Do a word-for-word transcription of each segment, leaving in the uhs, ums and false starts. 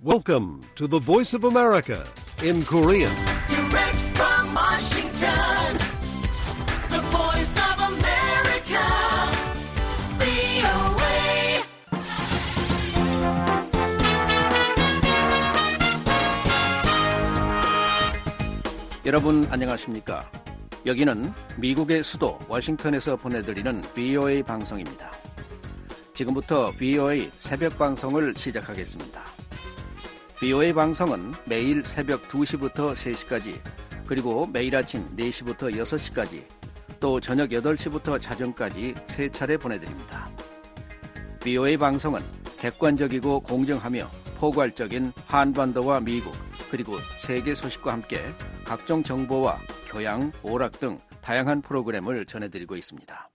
Welcome to the Voice of America in Korean. Direct from Washington, the Voice of America, 브이오에이. 여러분 안녕하십니까? 여기는 미국의 수도 워싱턴에서 보내드리는 브이오에이 방송입니다. 지금부터 브이오에이 새벽 방송을 시작하겠습니다. 브이오에이 방송은 매일 새벽 두 시부터 세 시까지, 그리고 매일 아침 네 시부터 여섯 시까지, 또 저녁 여덟 시부터 자정까지 세 차례 보내드립니다. 브이오에이 방송은 객관적이고 공정하며 포괄적인 한반도와 미국, 그리고 세계 소식과 함께 각종 정보와 교양, 오락 등 다양한 프로그램을 전해드리고 있습니다.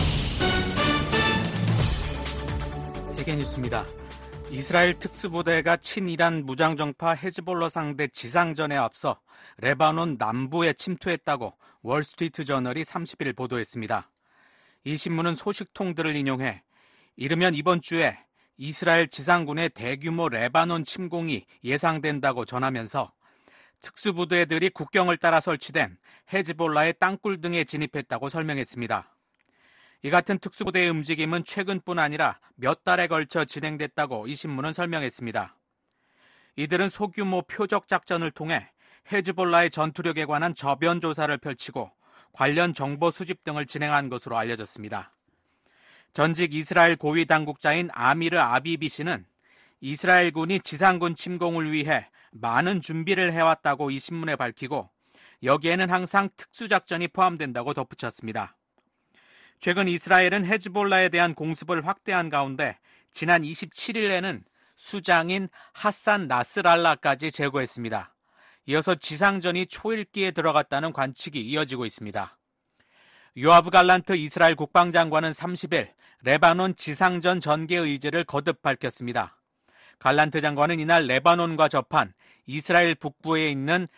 세계 뉴스입니다. 이스라엘 특수부대가 친이란 무장정파 헤즈볼라 상대 지상전에 앞서 레바논 남부에 침투했다고 월스트리트저널이 삼십 일 보도했습니다. 이 신문은 소식통들을 인용해 이르면 이번 주에 이스라엘 지상군의 대규모 레바논 침공이 예상된다고 전하면서 특수부대들이 국경을 따라 설치된 헤즈볼라의 땅굴 등에 진입했다고 설명했습니다. 이 같은 특수부대의 움직임은 최근뿐 아니라 몇 달에 걸쳐 진행됐다고 이 신문은 설명했습니다. 이들은 소규모 표적 작전을 통해 헤즈볼라의 전투력에 관한 저변 조사를 펼치고 관련 정보 수집 등을 진행한 것으로 알려졌습니다. 전직 이스라엘 고위 당국자인 아미르 아비비 씨는 이스라엘군이 지상군 침공을 위해 많은 준비를 해왔다고 이 신문에 밝히고, 여기에는 항상 특수작전이 포함된다고 덧붙였습니다. 최근 이스라엘은 헤즈볼라에 대한 공습을 확대한 가운데 지난 이십칠 일에는 수장인 하산 나스랄라까지 제거했습니다. 이어서 지상전이 초읽기에 들어갔다는 관측이 이어지고 있습니다. 요아브 갈란트 이스라엘 국방장관은 삼십 일 레바논 지상전 전개 의지를 거듭 밝혔습니다. 갈란트 장관은 이날 레바논과 접한 이스라엘 북부에 있는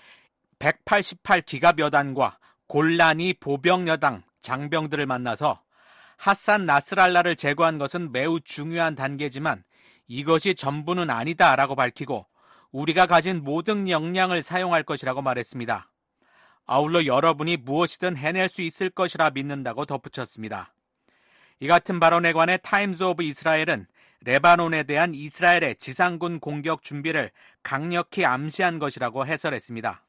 백팔십팔 기갑여단과 골라니 보병여당 장병들을 만나서 하산 나스랄라를 제거한 것은 매우 중요한 단계지만 이것이 전부는 아니다라고 밝히고 우리가 가진 모든 역량을 사용할 것이라고 말했습니다. 아울러 여러분이 무엇이든 해낼 수 있을 것이라 믿는다고 덧붙였습니다. 이 같은 발언에 관해 타임즈 오브 이스라엘은 레바논에 대한 이스라엘의 지상군 공격 준비를 강력히 암시한 것이라고 해설했습니다.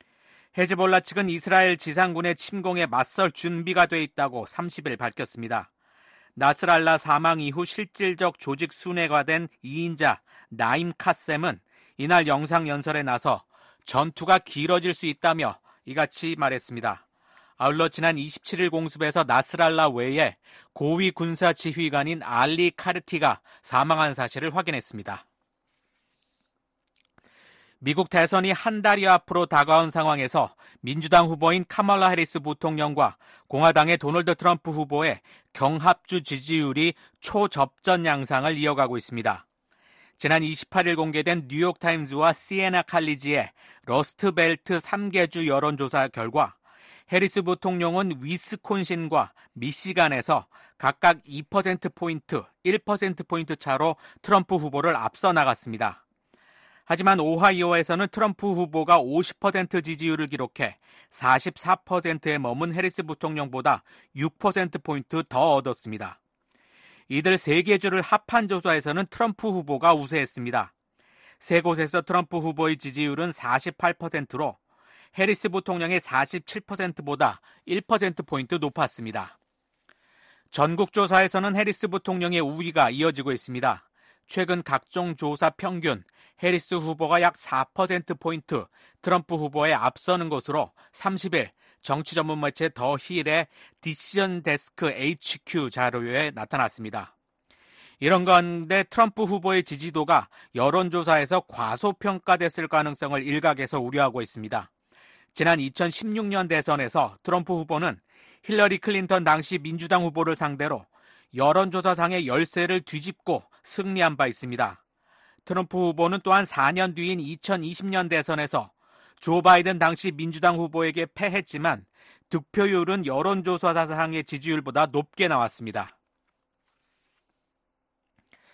헤즈볼라 측은 이스라엘 지상군의 침공에 맞설 준비가 돼 있다고 삼십 일 밝혔습니다. 나스랄라 사망 이후 실질적 조직 순회가 된 이 인자 나임 카셈은 이날 영상 연설에 나서 전투가 길어질 수 있다며 이같이 말했습니다. 아울러 지난 이십칠 일 공습에서 나스랄라 외에 고위 군사 지휘관인 알리 카르티가 사망한 사실을 확인했습니다. 미국 대선이 한 달여 앞으로 다가온 상황에서 민주당 후보인 카멀라 해리스 부통령과 공화당의 도널드 트럼프 후보의 경합주 지지율이 초접전 양상을 이어가고 있습니다. 지난 이십팔 일 공개된 뉴욕타임즈와 시에나 칼리지의 러스트벨트 삼 개주 여론조사 결과 해리스 부통령은 위스콘신과 미시간에서 각각 이 퍼센트포인트, 일 퍼센트포인트 차로 트럼프 후보를 앞서 나갔습니다. 하지만 오하이오에서는 트럼프 후보가 오십 퍼센트 지지율을 기록해 사십사 퍼센트에 머문 해리스 부통령보다 육 퍼센트포인트 더 얻었습니다. 이들 세 개 주를 합한 조사에서는 트럼프 후보가 우세했습니다. 세 곳에서 트럼프 후보의 지지율은 사십팔 퍼센트로 해리스 부통령의 사십칠 퍼센트보다 일 퍼센트포인트 높았습니다. 전국 조사에서는 해리스 부통령의 우위가 이어지고 있습니다. 최근 각종 조사 평균, 해리스 후보가 약 사 퍼센트포인트 트럼프 후보에 앞서는 것으로 삼십 일 정치 전문 매체 더 힐의 디시전 데스크 에이치큐 자료에 나타났습니다. 이런 가운데 트럼프 후보의 지지도가 여론조사에서 과소평가됐을 가능성을 일각에서 우려하고 있습니다. 지난 이천십육 년 대선에서 트럼프 후보는 힐러리 클린턴 당시 민주당 후보를 상대로 여론조사상의 열세를 뒤집고 승리한 바 있습니다. 트럼프 후보는 또한 사 년 뒤인 이천이십 년 대선에서 조 바이든 당시 민주당 후보에게 패했지만 득표율은 여론조사상의 지지율보다 높게 나왔습니다.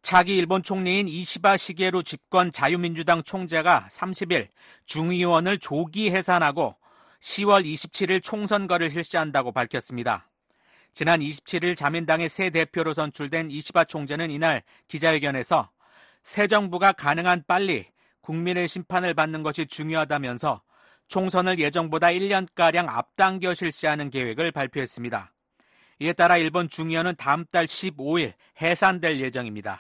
차기 일본 총리인 이시바 시게루 집권 자유민주당 총재가 삼십일 중의원을 조기 해산하고 시월 이십칠일 총선거를 실시한다고 밝혔습니다. 지난 이십칠일 자민당의 새 대표로 선출된 이시바 총재는 이날 기자회견에서 새 정부가 가능한 빨리 국민의 심판을 받는 것이 중요하다면서 총선을 예정보다 일 년가량 앞당겨 실시하는 계획을 발표했습니다. 이에 따라 일본 중의원은 다음 달 십오일 해산될 예정입니다.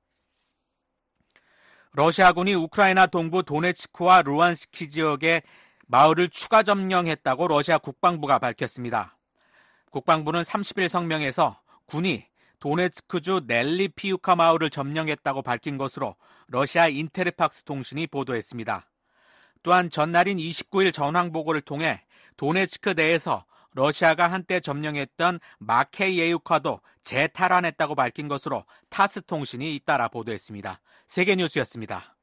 러시아군이 우크라이나 동부 도네츠크와 루안스키 지역의 마을을 추가 점령했다고 러시아 국방부가 밝혔습니다. 국방부는 삼십일 성명에서 군이 도네츠크주 넬리피우카 마을을 점령했다고 밝힌 것으로 러시아 인테르팍스 통신이 보도했습니다. 또한 전날인 이십구일 전황보고를 통해 도네츠크 내에서 러시아가 한때 점령했던 마케예우카도 재탈환했다고 밝힌 것으로 타스 통신이 잇따라 보도했습니다. 세계뉴스였습니다.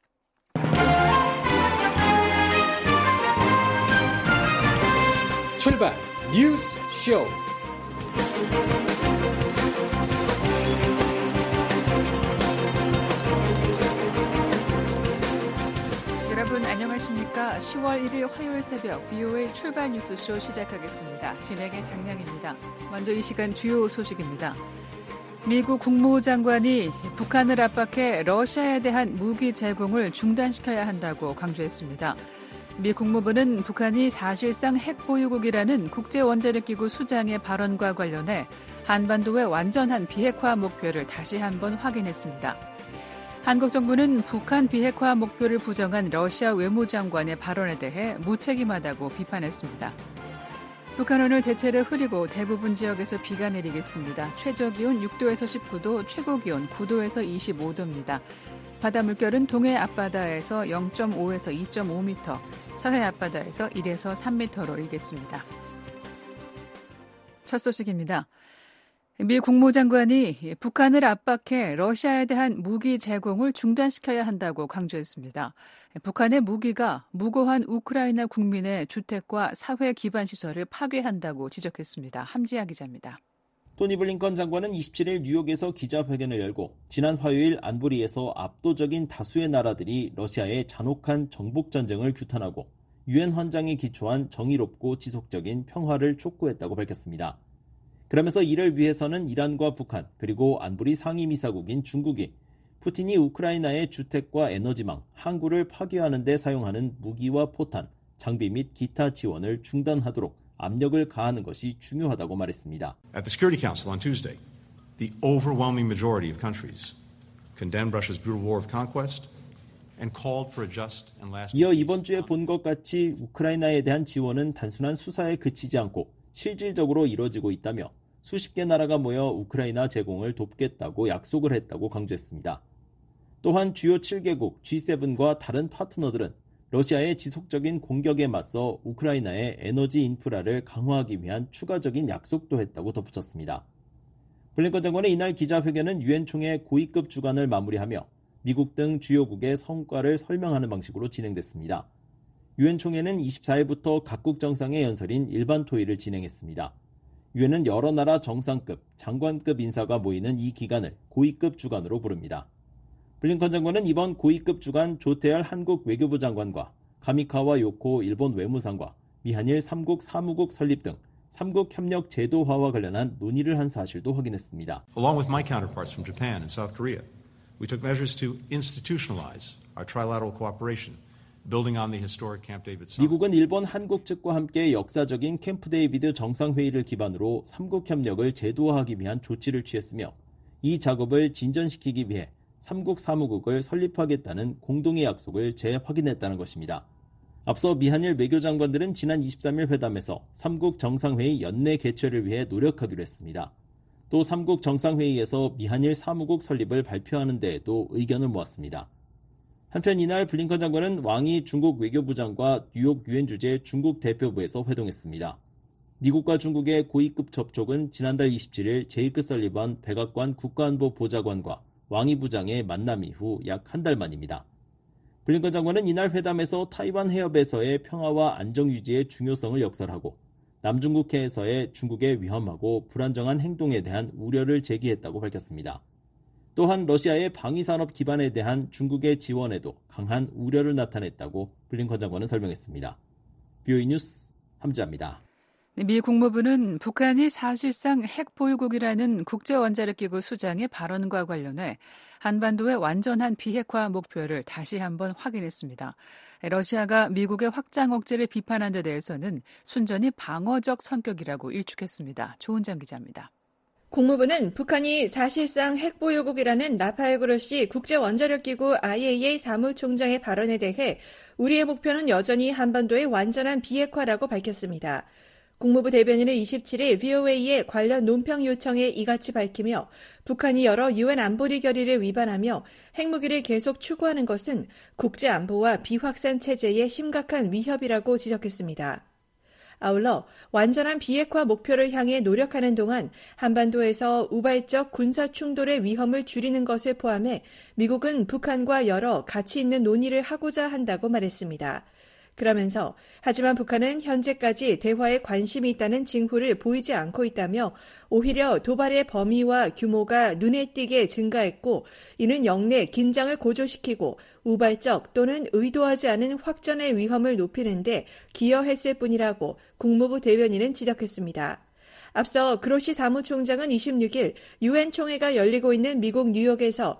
출발 뉴스 쇼. 여러분 안녕하십니까? 시월 일일 화요일 새벽 비오에이 출발 뉴스쇼 시작하겠습니다. 진행의 장량입니다. 먼저 이 시간 주요 소식입니다. 미국 국무장관이 북한을 압박해 러시아에 대한 무기 제공을 중단시켜야 한다고 강조했습니다. 미 국무부는 북한이 사실상 핵보유국이라는 국제원자력기구 수장의 발언과 관련해 한반도의 완전한 비핵화 목표를 다시 한번 확인했습니다. 한국 정부는 북한 비핵화 목표를 부정한 러시아 외무장관의 발언에 대해 무책임하다고 비판했습니다. 북한 오늘 대체로 흐리고 대부분 지역에서 비가 내리겠습니다. 최저기온 육도에서 십구도, 최고기온 구도에서 이십오도입니다. 바다 물결은 동해 앞바다에서 영점오에서 이점오 미터, 서해 앞바다에서 일에서 삼 미터로 일겠습니다. 첫 소식입니다. 미 국무장관이 북한을 압박해 러시아에 대한 무기 제공을 중단시켜야 한다고 강조했습니다. 북한의 무기가 무고한 우크라이나 국민의 주택과 사회 기반 시설을 파괴한다고 지적했습니다. 함지아 기자입니다. 토니 블링컨 장관은 이십칠일 뉴욕에서 기자회견을 열고 지난 화요일 안보리에서 압도적인 다수의 나라들이 러시아의 잔혹한 정복전쟁을 규탄하고 유엔 헌장에 기초한 정의롭고 지속적인 평화를 촉구했다고 밝혔습니다. 그러면서 이를 위해서는 이란과 북한 그리고 안보리 상임이사국인 중국이 푸틴이 우크라이나의 주택과 에너지망, 항구를 파괴하는 데 사용하는 무기와 포탄, 장비 및 기타 지원을 중단하도록 압력을 가하는 것이 중요하다고 말했습니다. At the Security Council on Tuesday, the overwhelming majority of countries condemned Russia's brutal war of conquest and called for a just and lasting peace. 이어 이번 주에 본 것 같이 우크라이나에 대한 지원은 단순한 수사에 그치지 않고 실질적으로 이뤄지고 있다며 수십 개 나라가 모여 우크라이나 제공을 돕겠다고 약속을 했다고 강조했습니다. 또한 주요 칠 개국 지 세븐과 다른 파트너들은 러시아의 지속적인 공격에 맞서 우크라이나의 에너지 인프라를 강화하기 위한 추가적인 약속도 했다고 덧붙였습니다. 블링컨 장관의 이날 기자회견은 유엔 총회 고위급 주간을 마무리하며 미국 등 주요국의 성과를 설명하는 방식으로 진행됐습니다. 유엔 총회는 이십사일부터 각국 정상의 연설인 일반 토의를 진행했습니다. 유엔은 여러 나라 정상급, 장관급 인사가 모이는 이 기간을 고위급 주간으로 부릅니다. 블링컨 장관은 이번 고위급 주간 조태열 한국 외교부 장관과 가미카와 요코 일본 외무상과 미한일 삼국 사무국 설립 등 삼국 협력 제도화와 관련한 논의를 한 사실도 확인했습니다. Along with my counterparts from Japan and South Korea, we took measures to institutionalize our trilateral cooperation, building on the historic Camp David summit. 미국은 일본, 한국 측과 함께 역사적인 캠프 데이비드 정상회의를 기반으로 삼국 협력을 제도화하기 위한 조치를 취했으며 이 작업을 진전시키기 위해 삼국 사무국을 설립하겠다는 공동의 약속을 재확인했다는 것입니다. 앞서 미한일 외교장관들은 지난 이십삼일 회담에서 삼국 정상회의 연내 개최를 위해 노력하기로 했습니다. 또 삼국 정상회의에서 미한일 사무국 설립을 발표하는 데에도 의견을 모았습니다. 한편 이날 블링컨 장관은 왕이 중국 외교부장과 뉴욕 유엔 주재 중국 대표부에서 회동했습니다. 미국과 중국의 고위급 접촉은 지난달 이십칠일 제이크 설리번 백악관 국가안보 보좌관과 왕이 부장의 만남 이후 약 한 달 만입니다. 블링컨 장관은 이날 회담에서 타이완 해협에서의 평화와 안정 유지의 중요성을 역설하고 남중국해에서의 중국의 위험하고 불안정한 행동에 대한 우려를 제기했다고 밝혔습니다. 또한 러시아의 방위산업 기반에 대한 중국의 지원에도 강한 우려를 나타냈다고 블링컨 장관은 설명했습니다. 비오이 뉴스 함지아입니다. 미 국무부는 북한이 사실상 핵보유국이라는 국제원자력기구 수장의 발언과 관련해 한반도의 완전한 비핵화 목표를 다시 한번 확인했습니다. 러시아가 미국의 확장 억제를 비판한 데 대해서는 순전히 방어적 성격이라고 일축했습니다. 조은정 기자입니다. 국무부는 북한이 사실상 핵보유국이라는 라파엘 그로시 국제원자력기구 아이에이이에이 사무총장의 발언에 대해 우리의 목표는 여전히 한반도의 완전한 비핵화라고 밝혔습니다. 국무부 대변인은 이십칠일 브이오에이의 관련 논평 요청에 이같이 밝히며 북한이 여러 유엔 안보리 결의를 위반하며 핵무기를 계속 추구하는 것은 국제안보와 비확산 체제의 심각한 위협이라고 지적했습니다. 아울러 완전한 비핵화 목표를 향해 노력하는 동안 한반도에서 우발적 군사 충돌의 위험을 줄이는 것을 포함해 미국은 북한과 여러 가치 있는 논의를 하고자 한다고 말했습니다. 그러면서 하지만 북한은 현재까지 대화에 관심이 있다는 징후를 보이지 않고 있다며 오히려 도발의 범위와 규모가 눈에 띄게 증가했고 이는 영내 긴장을 고조시키고 우발적 또는 의도하지 않은 확전의 위험을 높이는 데 기여했을 뿐이라고 국무부 대변인은 지적했습니다. 앞서 그로시 사무총장은 이십육일 유엔 총회가 열리고 있는 미국 뉴욕에서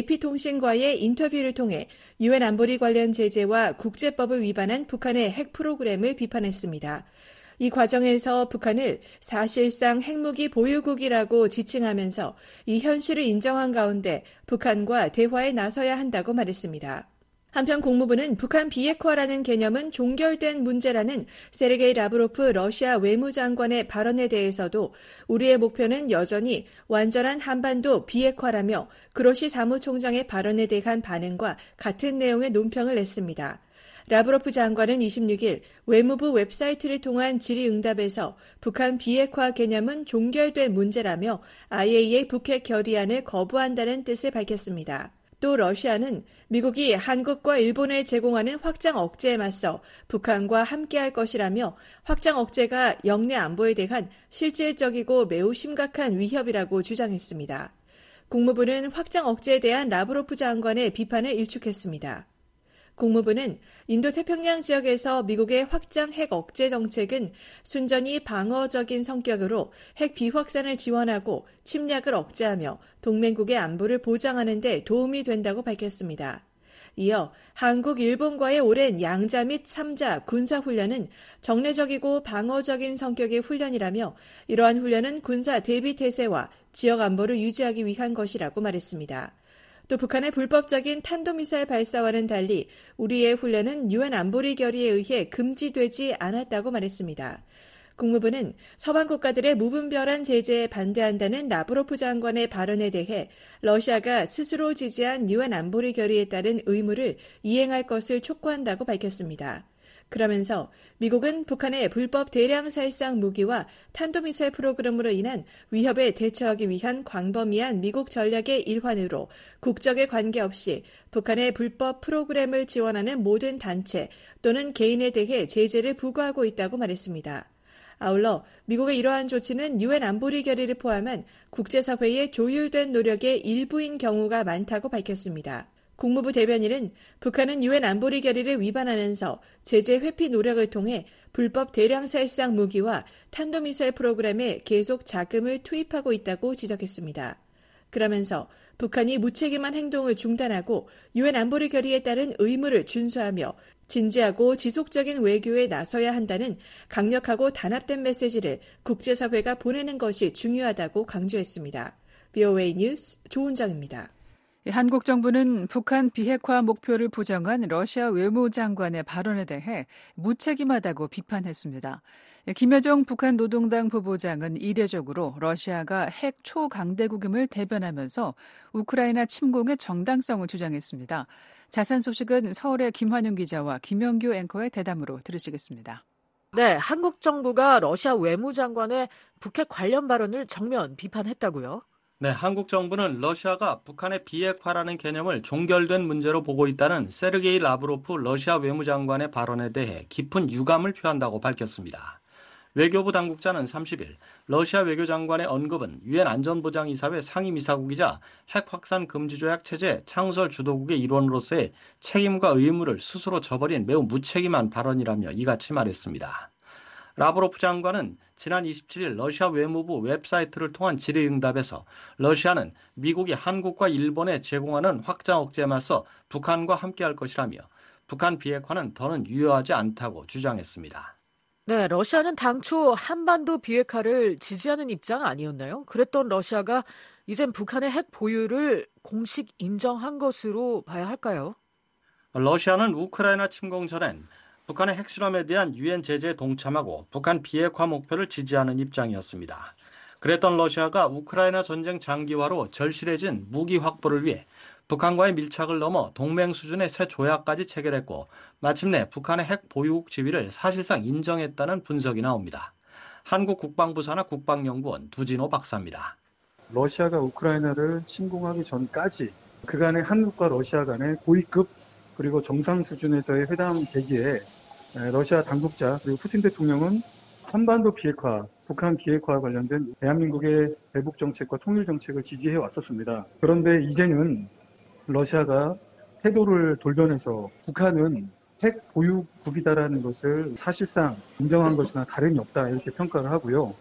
에이피통신과의 인터뷰를 통해 유엔 안보리 관련 제재와 국제법을 위반한 북한의 핵 프로그램을 비판했습니다. 이 과정에서 북한을 사실상 핵무기 보유국이라고 지칭하면서 이 현실을 인정한 가운데 북한과 대화에 나서야 한다고 말했습니다. 한편 국무부는 북한 비핵화라는 개념은 종결된 문제라는 세르게이 라브로프 러시아 외무장관의 발언에 대해서도 우리의 목표는 여전히 완전한 한반도 비핵화라며 그로시 사무총장의 발언에 대한 반응과 같은 내용의 논평을 냈습니다. 라브로프 장관은 이십육일 외무부 웹사이트를 통한 질의응답에서 북한 비핵화 개념은 종결된 문제라며 아이에이이에이 북핵 결의안을 거부한다는 뜻을 밝혔습니다. 또 러시아는 미국이 한국과 일본에 제공하는 확장 억제에 맞서 북한과 함께할 것이라며 확장 억제가 영내 안보에 대한 실질적이고 매우 심각한 위협이라고 주장했습니다. 국무부는 확장 억제에 대한 라브로프 장관의 비판을 일축했습니다. 국무부는 인도태평양 지역에서 미국의 확장 핵 억제 정책은 순전히 방어적인 성격으로 핵 비확산을 지원하고 침략을 억제하며 동맹국의 안보를 보장하는 데 도움이 된다고 밝혔습니다. 이어 한국, 일본과의 오랜 양자 및 삼자 군사훈련은 정례적이고 방어적인 성격의 훈련이라며 이러한 훈련은 군사 대비태세와 지역 안보를 유지하기 위한 것이라고 말했습니다. 또 북한의 불법적인 탄도미사일 발사와는 달리 우리의 훈련은 유엔 안보리 결의에 의해 금지되지 않았다고 말했습니다. 국무부는 서방 국가들의 무분별한 제재에 반대한다는 라브로프 장관의 발언에 대해 러시아가 스스로 지지한 유엔 안보리 결의에 따른 의무를 이행할 것을 촉구한다고 밝혔습니다. 그러면서 미국은 북한의 불법 대량 살상 무기와 탄도미사일 프로그램으로 인한 위협에 대처하기 위한 광범위한 미국 전략의 일환으로 국적에 관계없이 북한의 불법 프로그램을 지원하는 모든 단체 또는 개인에 대해 제재를 부과하고 있다고 말했습니다. 아울러 미국의 이러한 조치는 유엔 안보리 결의를 포함한 국제사회의 조율된 노력의 일부인 경우가 많다고 밝혔습니다. 국무부 대변인은 북한은 유엔 안보리 결의를 위반하면서 제재 회피 노력을 통해 불법 대량 살상 무기와 탄도미사일 프로그램에 계속 자금을 투입하고 있다고 지적했습니다. 그러면서 북한이 무책임한 행동을 중단하고 유엔 안보리 결의에 따른 의무를 준수하며 진지하고 지속적인 외교에 나서야 한다는 강력하고 단합된 메시지를 국제사회가 보내는 것이 중요하다고 강조했습니다. 브이오에이 뉴스 조은정입니다. 한국 정부는 북한 비핵화 목표를 부정한 러시아 외무장관의 발언에 대해 무책임하다고 비판했습니다. 김여정 북한 노동당 부부장은 이례적으로 러시아가 핵 초강대국임을 대변하면서 우크라이나 침공의 정당성을 주장했습니다. 자세한 소식은 서울의 김환윤 기자와 김영규 앵커의 대담으로 들으시겠습니다. 네, 한국 정부가 러시아 외무장관의 북핵 관련 발언을 정면 비판했다고요? 네, 한국 정부는 러시아가 북한의 비핵화라는 개념을 종결된 문제로 보고 있다는 세르게이 라브로프 러시아 외무장관의 발언에 대해 깊은 유감을 표한다고 밝혔습니다. 외교부 당국자는 삼십 일 러시아 외교장관의 언급은 유엔 안전보장이사회 상임이사국이자 핵 확산 금지 조약 체제 창설 주도국의 일원으로서의 책임과 의무를 스스로 저버린 매우 무책임한 발언이라며 이같이 말했습니다. 라브로프 장관은 지난 이십칠 일 러시아 외무부 웹사이트를 통한 질의응답에서 러시아는 미국이 한국과 일본에 제공하는 확장 억제에 맞서 북한과 함께할 것이라며 북한 비핵화는 더는 유효하지 않다고 주장했습니다. 네, 러시아는 당초 한반도 비핵화를 지지하는 입장 아니었나요? 그랬던 러시아가 이젠 북한의 핵 보유를 공식 인정한 것으로 봐야 할까요? 러시아는 우크라이나 침공 전엔 북한의 핵실험에 대한 유엔 제재에 동참하고 북한 비핵화 목표를 지지하는 입장이었습니다. 그랬던 러시아가 우크라이나 전쟁 장기화로 절실해진 무기 확보를 위해 북한과의 밀착을 넘어 동맹 수준의 새 조약까지 체결했고 마침내 북한의 핵 보유국 지위를 사실상 인정했다는 분석이 나옵니다. 한국 국방부 산하 국방연구원 두진호 박사입니다. 러시아가 우크라이나를 침공하기 전까지 그간의 한국과 러시아 간의 고위급 그리고 정상 수준에서의 회담 대기에 러시아 당국자 그리고 푸틴 대통령은 한반도 비핵화, 북한 비핵화와 관련된 대한민국의 대북 정책과 통일 정책을 지지해 왔었습니다. 그런데 이제는 러시아가 태도를 돌변해서 북한은 핵 보유국이다라는 것을 사실상 인정한 것이나 다름이 없다 이렇게 평가를 하고요.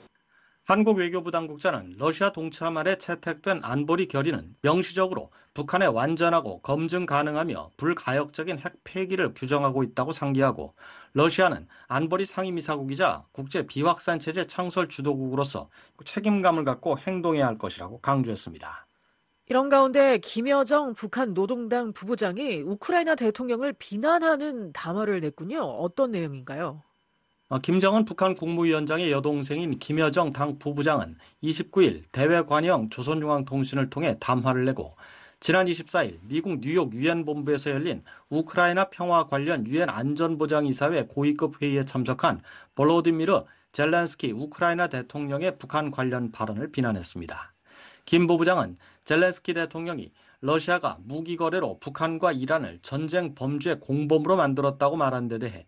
한국 외교부 당국자는 러시아 동참 아래 채택된 안보리 결의는 명시적으로 북한의 완전하고 검증 가능하며 불가역적인 핵 폐기를 규정하고 있다고 상기하고 러시아는 안보리 상임이사국이자 국제 비확산 체제 창설 주도국으로서 책임감을 갖고 행동해야 할 것이라고 강조했습니다. 이런 가운데 김여정 북한 노동당 부부장이 우크라이나 대통령을 비난하는 담화를 냈군요. 어떤 내용인가요? 김정은 북한 국무위원장의 여동생인 김여정 당 부부장은 이십구 일 대외관영 조선중앙통신을 통해 담화를 내고 지난 이십사 일 미국 뉴욕 유엔 본부에서 열린 우크라이나 평화 관련 유엔 안전보장이사회 고위급 회의에 참석한 볼로디미르 젤렌스키 우크라이나 대통령의 북한 관련 발언을 비난했습니다. 김 부부장은 젤렌스키 대통령이 러시아가 무기 거래로 북한과 이란을 전쟁 범죄 공범으로 만들었다고 말한 데 대해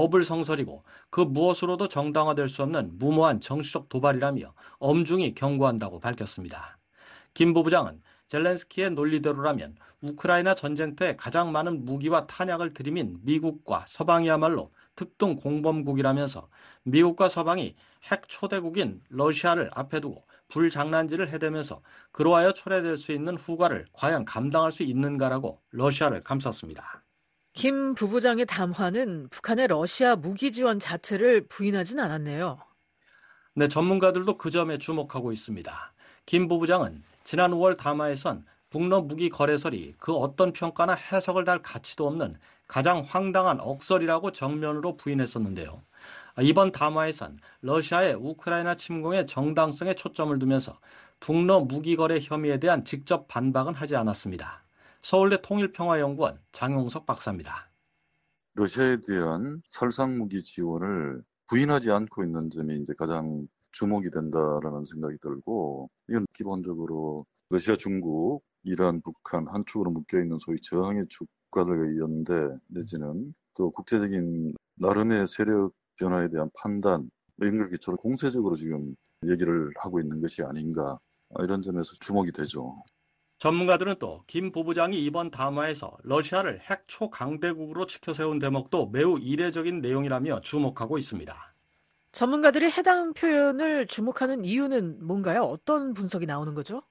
어불성설이고 그 무엇으로도 정당화될 수 없는 무모한 정치적 도발이라며 엄중히 경고한다고 밝혔습니다. 김 부부장은 젤렌스키의 논리대로라면 우크라이나 전쟁터에 가장 많은 무기와 탄약을 들이민 미국과 서방이야말로 특등 공범국이라면서 미국과 서방이 핵 초대국인 러시아를 앞에 두고 불장난질을 해대면서 그로하여 초래될 수 있는 후과를 과연 감당할 수 있는가라고 러시아를 감쌌습니다. 김 부부장의 담화는 북한의 러시아 무기 지원 자체를 부인하진 않았네요. 네, 전문가들도 그 점에 주목하고 있습니다. 김 부부장은 지난 오월 담화에선 북러 무기 거래설이 그 어떤 평가나 해석을 달 가치도 없는 가장 황당한 억설이라고 정면으로 부인했었는데요. 이번 담화에선 러시아의 우크라이나 침공의 정당성에 초점을 두면서 북러 무기 거래 혐의에 대한 직접 반박은 하지 않았습니다. 서울대 통일평화연구원 장용석 박사입니다. 러시아에 대한 살상무기 지원을 부인하지 않고 있는 점이 이제 가장 주목이 된다라는 생각이 들고, 이건 기본적으로 러시아, 중국, 이란, 북한 한 축으로 묶여있는 소위 저항의 축과들과 연대 내지는 또 국제적인 나름의 세력 변화에 대한 판단, 이런 걸 기초로 공세적으로 지금 얘기를 하고 있는 것이 아닌가, 이런 점에서 주목이 되죠. 전문가들은 또 김 부부장이 이번 담화에서 러시아를 핵 초강대국으로 치켜세운 대목도 매우 이례적인 내용이라며 주목하고 있습니다. 전문가들이 해당 표현을 주목하는 이유는 뭔가요? 어떤 분석이 나오는 거죠?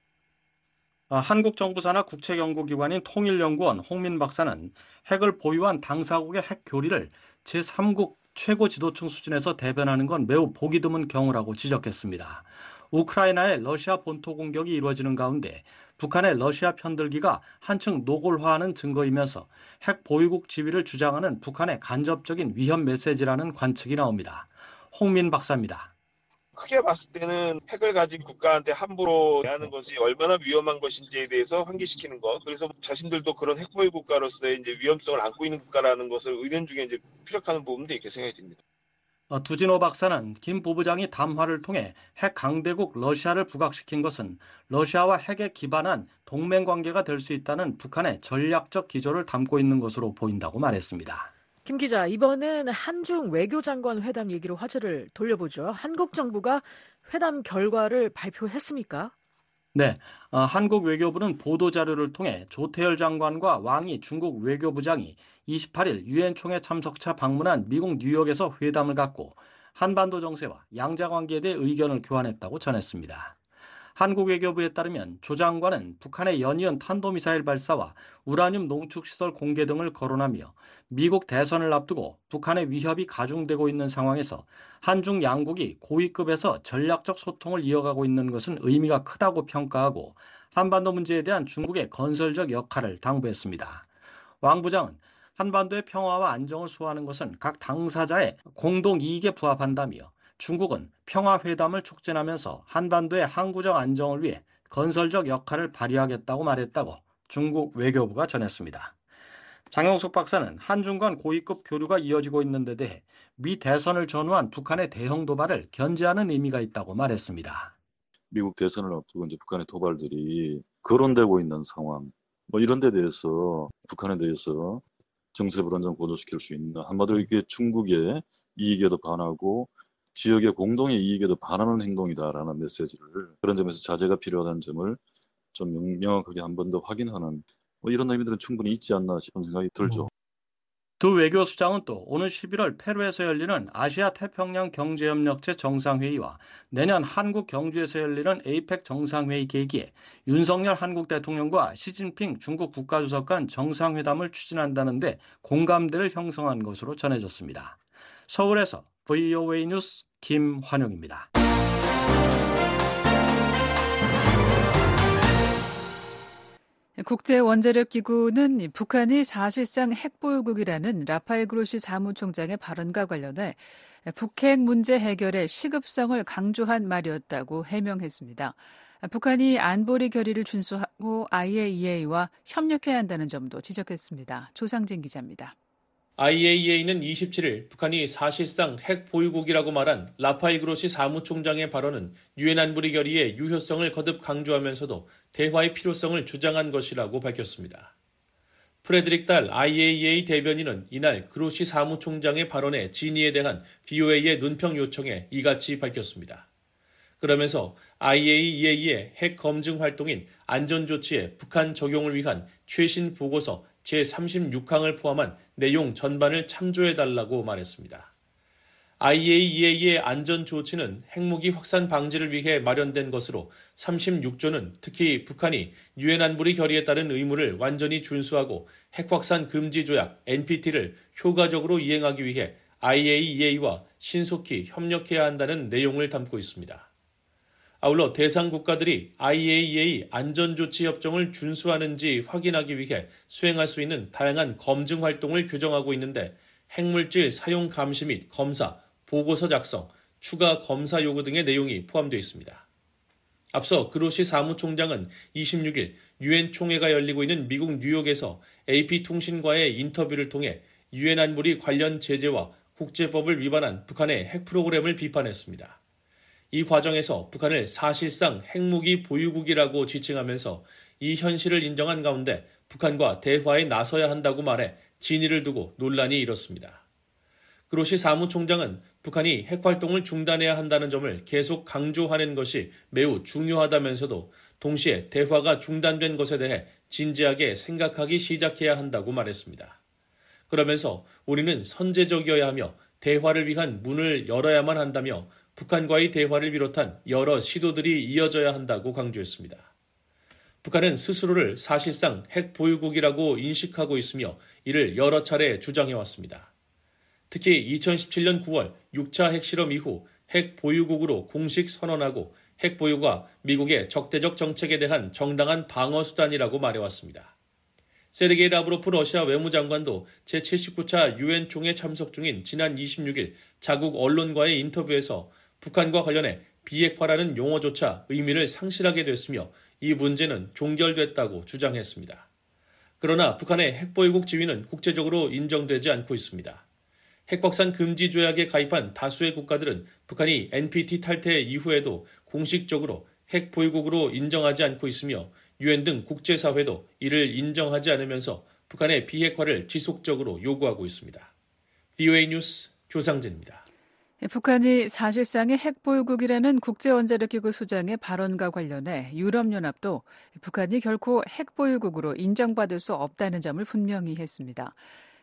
한국 정부 산하 국책연구기관인 통일연구원 홍민 박사는 핵을 보유한 당사국의 핵 교리를 제삼국 최고 지도층 수준에서 대변하는 건 매우 보기 드문 경우라고 지적했습니다. 우크라이나의 러시아 본토 공격이 이루어지는 가운데 북한의 러시아 편들기가 한층 노골화하는 증거이면서 핵 보유국 지위를 주장하는 북한의 간접적인 위협 메시지라는 관측이 나옵니다. 홍민 박사입니다. 크게 봤을 때는 핵을 가진 국가한테 함부로 대하는 것이 얼마나 위험한 것인지에 대해서 환기시키는 것. 그래서 자신들도 그런 핵 보유 국가로서의 이제 위험성을 안고 있는 국가라는 것을 의논 중에 이제 피력하는 부분도 있게 생각이 듭니다. 두진호 박사는 김 부부장이 담화를 통해 핵 강대국 러시아를 부각시킨 것은 러시아와 핵에 기반한 동맹 관계가 될 수 있다는 북한의 전략적 기조를 담고 있는 것으로 보인다고 말했습니다. 김 기자, 이번엔 한중 외교장관 회담 얘기로 화제를 돌려보죠. 한국 정부가 회담 결과를 발표했습니까? 네, 어, 한국 외교부는 보도자료를 통해 조태열 장관과 왕이 중국 외교부장이 이십팔 일 유엔 총회 참석차 방문한 미국 뉴욕에서 회담을 갖고 한반도 정세와 양자관계에 대해 의견을 교환했다고 전했습니다. 한국 외교부에 따르면 조 장관은 북한의 연이은 탄도미사일 발사와 우라늄 농축시설 공개 등을 거론하며 미국 대선을 앞두고 북한의 위협이 가중되고 있는 상황에서 한중 양국이 고위급에서 전략적 소통을 이어가고 있는 것은 의미가 크다고 평가하고 한반도 문제에 대한 중국의 건설적 역할을 당부했습니다. 왕 부장은 한반도의 평화와 안정을 수호하는 것은 각 당사자의 공동 이익에 부합한다며 중국은 평화회담을 촉진하면서 한반도의 항구적 안정을 위해 건설적 역할을 발휘하겠다고 말했다고 중국 외교부가 전했습니다. 장영숙 박사는 한중 간 고위급 교류가 이어지고 있는 데 대해 미 대선을 전후한 북한의 대형 도발을 견제하는 의미가 있다고 말했습니다. 미국 대선을 앞두고 이제 북한의 도발들이 거론되고 있는 상황, 뭐 이런 데 대해서 북한에 대해서 정세 불안정 고조시킬 수 있는, 한마디로 이게 중국의 이익에도 반하고 지역의 공동의 이익에도 반하는 행동이다라는 메시지를, 그런 점에서 자제가 필요하다는 점을 좀 명확하게 한 번 더 확인하는, 뭐 이런 의미들은 충분히 있지 않나 싶은 생각이 들죠. 두 외교수장은 또 오는 십일월 페루에서 열리는 아시아 태평양 경제협력체 정상회의와 내년 한국 경주에서 열리는 에이펙 정상회의 계기에 윤석열 한국 대통령과 시진핑 중국 국가주석 간 정상회담을 추진한다는데 공감대를 형성한 것으로 전해졌습니다. 서울에서 브이오에이 뉴스 김환영입니다. 국제원자력기구는 북한이 사실상 핵보유국이라는 라파엘 그로시 사무총장의 발언과 관련해 북핵 문제 해결의 시급성을 강조한 말이었다고 해명했습니다. 북한이 안보리 결의를 준수하고 아이에이이에이와 협력해야 한다는 점도 지적했습니다. 조상진 기자입니다. 아이에이이에이는 이십칠 일 북한이 사실상 핵 보유국이라고 말한 라파엘 그로시 사무총장의 발언은 유엔 안보리 결의의 유효성을 거듭 강조하면서도 대화의 필요성을 주장한 것이라고 밝혔습니다. 프레드릭 달 아이에이이에이 대변인은 이날 그로시 사무총장의 발언의 진위에 대한 브이오에이의 논평 요청에 이같이 밝혔습니다. 그러면서 아이에이이에이의 핵 검증 활동인 안전조치의 북한 적용을 위한 최신 보고서 제삼십육 항을 포함한 내용 전반을 참조해달라고 말했습니다. 아이에이이에이의 안전조치는 핵무기 확산 방지를 위해 마련된 것으로 삼십육 조는 특히 북한이 유엔 안보리 결의에 따른 의무를 완전히 준수하고 핵확산 금지 조약 엔피티를 효과적으로 이행하기 위해 아이에이이에이와 신속히 협력해야 한다는 내용을 담고 있습니다. 아울러 대상 국가들이 아이에이이에이 안전조치 협정을 준수하는지 확인하기 위해 수행할 수 있는 다양한 검증 활동을 규정하고 있는데 핵물질 사용 감시 및 검사, 보고서 작성, 추가 검사 요구 등의 내용이 포함되어 있습니다. 앞서 그로시 사무총장은 이십육 일 유엔 총회가 열리고 있는 미국 뉴욕에서 에이피통신과의 인터뷰를 통해 유엔 안보리 관련 제재와 국제법을 위반한 북한의 핵 프로그램을 비판했습니다. 이 과정에서 북한을 사실상 핵무기 보유국이라고 지칭하면서 이 현실을 인정한 가운데 북한과 대화에 나서야 한다고 말해 진위를 두고 논란이 일었습니다. 그로시 사무총장은 북한이 핵활동을 중단해야 한다는 점을 계속 강조하는 것이 매우 중요하다면서도 동시에 대화가 중단된 것에 대해 진지하게 생각하기 시작해야 한다고 말했습니다. 그러면서 우리는 선제적이어야 하며 대화를 위한 문을 열어야만 한다며 북한과의 대화를 비롯한 여러 시도들이 이어져야 한다고 강조했습니다. 북한은 스스로를 사실상 핵 보유국이라고 인식하고 있으며 이를 여러 차례 주장해왔습니다. 특히 이천십칠 년 구월 육 차 핵실험 이후 핵 보유국으로 공식 선언하고 핵 보유가 미국의 적대적 정책에 대한 정당한 방어 수단이라고 말해왔습니다. 세르게이 라브로프 러시아 외무장관도 제칠십구 차 유엔 총회 참석 중인 지난 이십육 일 자국 언론과의 인터뷰에서 북한과 관련해 비핵화라는 용어조차 의미를 상실하게 됐으며 이 문제는 종결됐다고 주장했습니다. 그러나 북한의 핵보유국 지위는 국제적으로 인정되지 않고 있습니다. 핵확산 금지 조약에 가입한 다수의 국가들은 북한이 엔피티 탈퇴 이후에도 공식적으로 핵보유국으로 인정하지 않고 있으며 유엔 등 국제사회도 이를 인정하지 않으면서 북한의 비핵화를 지속적으로 요구하고 있습니다. 비오에이 뉴스 조상진입니다. 북한이 사실상의 핵보유국이라는 국제원자력기구 수장의 발언과 관련해 유럽연합도 북한이 결코 핵보유국으로 인정받을 수 없다는 점을 분명히 했습니다.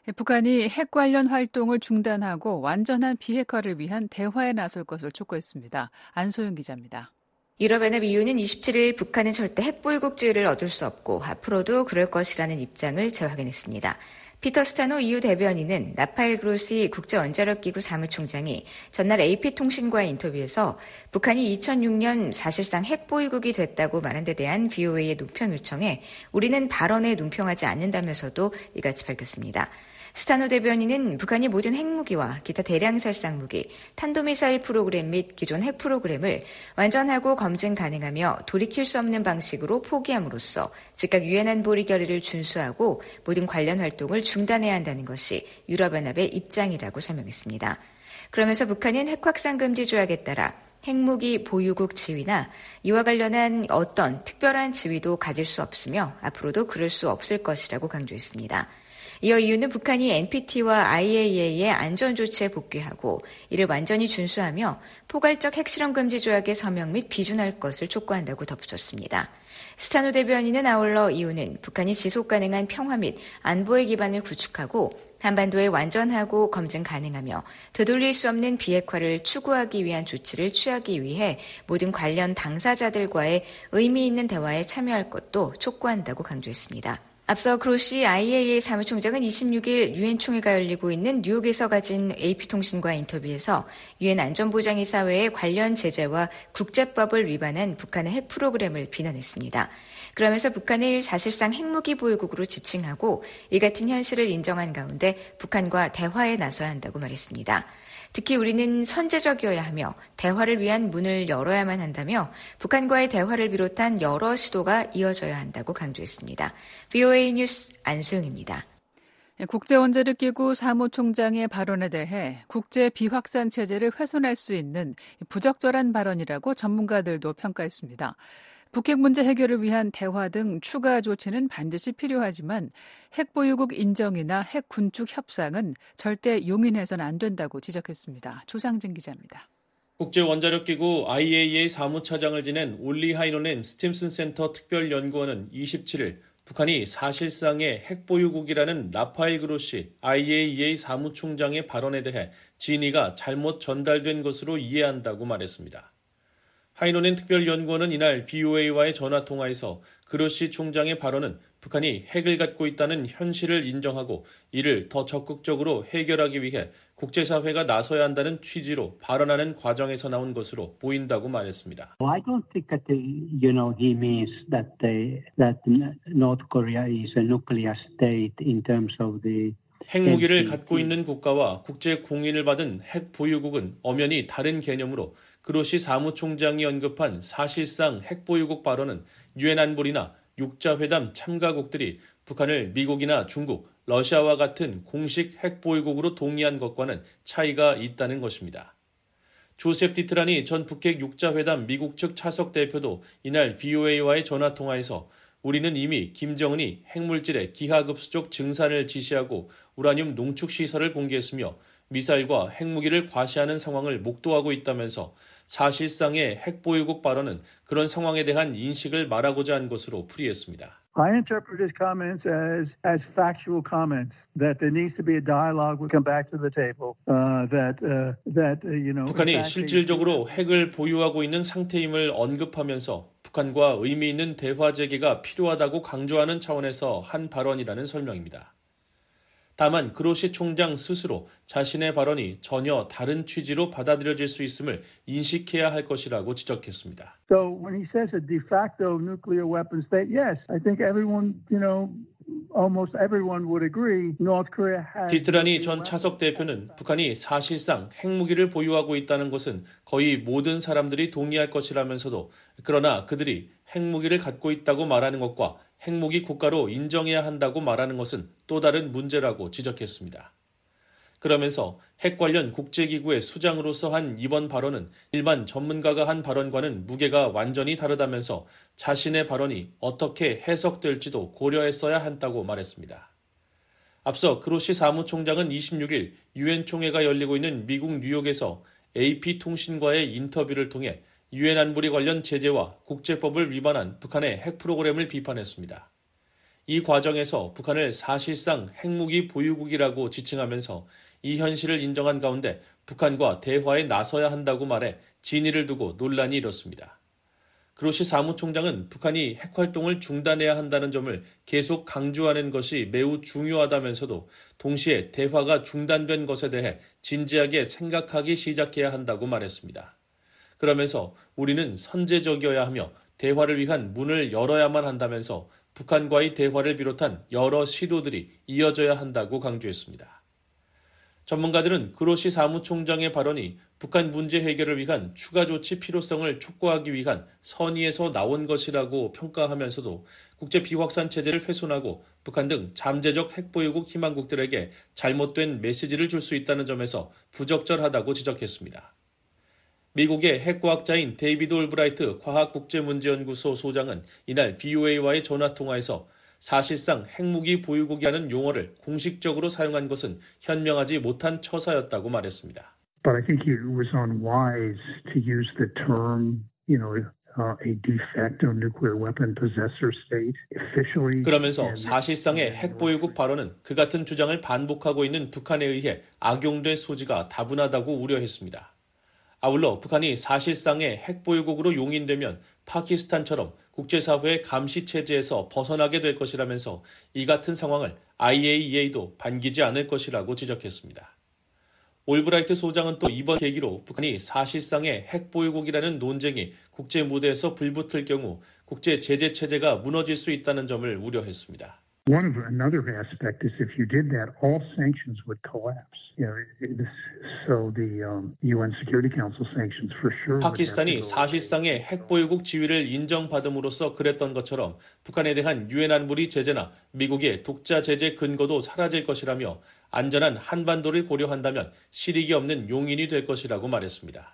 북한이 핵 관련 활동을 중단하고 완전한 비핵화를 위한 대화에 나설 것을 촉구했습니다. 안소영 기자입니다. 유럽연합 이유는 이십칠일 북한은 절대 핵보유국주의를 얻을 수 없고 앞으로도 그럴 것이라는 입장을 재확인했습니다. 피터 스타노 이유 대변인은 라파엘 그로시 국제원자력기구 사무총장이 전날 에이피통신과의 인터뷰에서 북한이 이천육년 사실상 핵보유국이 됐다고 말한 데 대한 비오에이의 논평 요청에 우리는 발언에 논평하지 않는다면서도 이같이 밝혔습니다. 스타노 대변인은 북한이 모든 핵무기와 기타 대량 살상무기, 탄도미사일 프로그램 및 기존 핵 프로그램을 완전하고 검증 가능하며 돌이킬 수 없는 방식으로 포기함으로써 즉각 유엔 안보리 결의를 준수하고 모든 관련 활동을 중단해야 한다는 것이 유럽연합의 입장이라고 설명했습니다. 그러면서 북한은 핵확산 금지 조약에 따라 핵무기 보유국 지위나 이와 관련한 어떤 특별한 지위도 가질 수 없으며 앞으로도 그럴 수 없을 것이라고 강조했습니다. 이어 이유는 북한이 엔피티와 아이에이이에이의 안전조치에 복귀하고 이를 완전히 준수하며 포괄적 핵실험 금지 조약의 서명 및 비준할 것을 촉구한다고 덧붙였습니다. 스타노 대변인은 아울러 이유는 북한이 지속가능한 평화 및 안보의 기반을 구축하고 한반도에 완전하고 검증 가능하며 되돌릴 수 없는 비핵화를 추구하기 위한 조치를 취하기 위해 모든 관련 당사자들과의 의미 있는 대화에 참여할 것도 촉구한다고 강조했습니다. 앞서 그로시 아이에이이에이 사무총장은 이십육일 유엔 총회가 열리고 있는 뉴욕에서 가진 에이피통신과의 인터뷰에서 유엔 안전보장이사회의 관련 제재와 국제법을 위반한 북한의 핵 프로그램을 비난했습니다. 그러면서 북한을 사실상 핵무기 보유국으로 지칭하고 이 같은 현실을 인정한 가운데 북한과 대화에 나서야 한다고 말했습니다. 특히 우리는 선제적이어야 하며 대화를 위한 문을 열어야만 한다며 북한과의 대화를 비롯한 여러 시도가 이어져야 한다고 강조했습니다. 비오에이 뉴스 안소영입니다. 국제원자력기구 사무총장의 발언에 대해 국제 비확산 체제를 훼손할 수 있는 부적절한 발언이라고 전문가들도 평가했습니다. 북핵 문제 해결을 위한 대화 등 추가 조치는 반드시 필요하지만 핵보유국 인정이나 핵 군축 협상은 절대 용인해서는 안 된다고 지적했습니다. 조상진 기자입니다. 국제원자력기구 아이에이이에이 사무차장을 지낸 올리 하이노넨 스팀슨 센터 특별연구원은 이십칠일 북한이 사실상의 핵보유국이라는 라파엘 그로시 아이에이이에이 사무총장의 발언에 대해 진위가 잘못 전달된 것으로 이해한다고 말했습니다. 하이노넨 특별연구원은 이날 비오에이와의 전화통화에서 그로시 총장의 발언은 북한이 핵을 갖고 있다는 현실을 인정하고 이를 더 적극적으로 해결하기 위해 국제사회가 나서야 한다는 취지로 발언하는 과정에서 나온 것으로 보인다고 말했습니다. I don't think that the, you know he means that they, that North Korea is a nuclear state in terms of the 핵무기를 갖고 있는 국가와 국제 공인을 받은 핵 보유국은 엄연히 다른 개념으로 그로시 사무총장이 언급한 사실상 핵보유국 발언은 유엔 안보리나 육자회담 참가국들이 북한을 미국이나 중국, 러시아와 같은 공식 핵보유국으로 동의한 것과는 차이가 있다는 것입니다. 조셉 디트라니 전 북핵 육자회담 미국 측 차석 대표도 이날 비오에이와의 전화통화에서 우리는 이미 김정은이 핵물질의 기하급수적 증산을 지시하고 우라늄 농축시설을 공개했으며 미사일과 핵무기를 과시하는 상황을 목도하고 있다면서 사실상의 핵보유국 발언은 그런 상황에 대한 인식을 말하고자 한 것으로 풀이했습니다. I interpret his comments as, as factual comments, that there needs to be a dialogue, we'll come back to the table, uh, that, uh, that, uh, you know. 북한이 실질적으로 핵을 보유하고 있는 상태임을 언급하면서 북한과 의미 있는 대화 재개가 필요하다고 강조하는 차원에서 한 발언이라는 설명입니다. 다만 그로시 총장 스스로 자신의 발언이 전혀 다른 취지로 받아들여질 수 있음을 인식해야 할 것이라고 지적했습니다. So when he says a de facto nuclear weapon state, yes, I think everyone, you know, almost everyone would agree North Korea has. 디트라니 전 차석 대표는 북한이 사실상 핵무기를 보유하고 있다는 것은 거의 모든 사람들이 동의할 것이라면서도 그러나 그들이 핵무기를 갖고 있다고 말하는 것과 핵무기 국가로 인정해야 한다고 말하는 것은 또 다른 문제라고 지적했습니다. 그러면서 핵 관련 국제기구의 수장으로서 한 이번 발언은 일반 전문가가 한 발언과는 무게가 완전히 다르다면서 자신의 발언이 어떻게 해석될지도 고려했어야 한다고 말했습니다. 앞서 그로시 사무총장은 이십육 일 유엔 총회가 열리고 있는 미국 뉴욕에서 에이피통신과의 인터뷰를 통해 유엔 안보리 관련 제재와 국제법을 위반한 북한의 핵 프로그램을 비판했습니다. 이 과정에서 북한을 사실상 핵무기 보유국이라고 지칭하면서 이 현실을 인정한 가운데 북한과 대화에 나서야 한다고 말해 진위를 두고 논란이 일었습니다. 그로시 사무총장은 북한이 핵활동을 중단해야 한다는 점을 계속 강조하는 것이 매우 중요하다면서도 동시에 대화가 중단된 것에 대해 진지하게 생각하기 시작해야 한다고 말했습니다. 그러면서 우리는 선제적이어야 하며 대화를 위한 문을 열어야만 한다면서 북한과의 대화를 비롯한 여러 시도들이 이어져야 한다고 강조했습니다. 전문가들은 그로시 사무총장의 발언이 북한 문제 해결을 위한 추가 조치 필요성을 촉구하기 위한 선의에서 나온 것이라고 평가하면서도 국제 비확산 체제를 훼손하고 북한 등 잠재적 핵보유국 희망국들에게 잘못된 메시지를 줄 수 있다는 점에서 부적절하다고 지적했습니다. 미국의 핵과학자인 데이비드 올브라이트 과학국제문제연구소 소장은 이날 브이오에이와의 전화통화에서 사실상 핵무기 보유국이라는 용어를 공식적으로 사용한 것은 현명하지 못한 처사였다고 말했습니다. But I think it was unwise to use the term, you know, uh, a de facto nuclear weapon possessor state officially. 그러면서 사실상의 핵보유국 발언은 그 같은 주장을 반복하고 있는 북한에 의해 악용될 소지가 다분하다고 우려했습니다. 아울러 북한이 사실상의 핵보유국으로 용인되면 파키스탄처럼 국제사회의 감시체제에서 벗어나게 될 것이라면서 이 같은 상황을 아이에이이에이도 반기지 않을 것이라고 지적했습니다. 올브라이트 소장은 또 이번 계기로 북한이 사실상의 핵보유국이라는 논쟁이 국제 무대에서 불붙을 경우 국제 제재 체제가 무너질 수 있다는 점을 우려했습니다. One of another aspect is if you did that, all sanctions would collapse. You know, this, so the um, 유엔 Security Council sanctions for sure. 파키스탄이 사실상의 핵보유국 지위를 인정받음으로써 그랬던 것처럼 북한에 대한 유엔 안보리 제재나 미국의 독자 제재 근거도 사라질 것이라며 안전한 한반도를 고려한다면 실익이 없는 용인이 될 것이라고 말했습니다.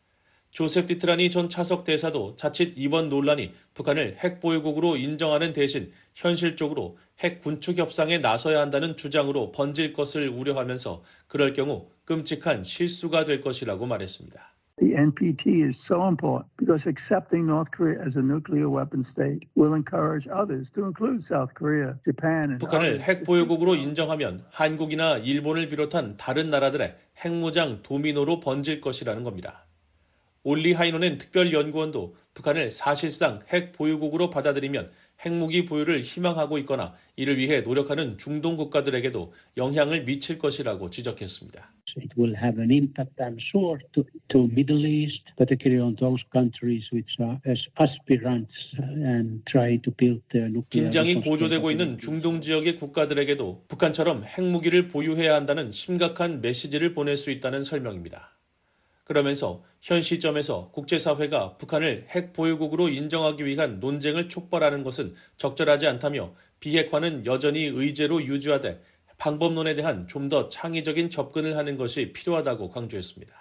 조셉 디트라니 전 차석 대사도 자칫 이번 논란이 북한을 핵보유국으로 인정하는 대신 현실적으로 핵 군축 협상에 나서야 한다는 주장으로 번질 것을 우려하면서 그럴 경우 끔찍한 실수가 될 것이라고 말했습니다. The 엔 피 티 is so important because accepting North Korea as a nuclear weapon state will encourage others to include South Korea, Japan, and 북한을 others. 핵보유국으로 인정하면 한국이나 일본을 비롯한 다른 나라들의 핵무장 도미노로 번질 것이라는 겁니다. 올리 하이노넨 특별연구원도 북한을 사실상 핵 보유국으로 받아들이면 핵무기 보유를 희망하고 있거나 이를 위해 노력하는 중동 국가들에게도 영향을 미칠 것이라고 지적했습니다. It will have an impact, I'm sure, to, to Middle East, particularly on those countries which are as aspirants and try to build their nuclear. 긴장이 고조되고 있는 중동 지역의 국가들에게도 북한처럼 핵무기를 보유해야 한다는 심각한 메시지를 보낼 수 있다는 설명입니다. 그러면서 현 시점에서 국제사회가 북한을 핵 보유국으로 인정하기 위한 논쟁을 촉발하는 것은 적절하지 않다며 비핵화는 여전히 의제로 유지하되 방법론에 대한 좀 더 창의적인 접근을 하는 것이 필요하다고 강조했습니다.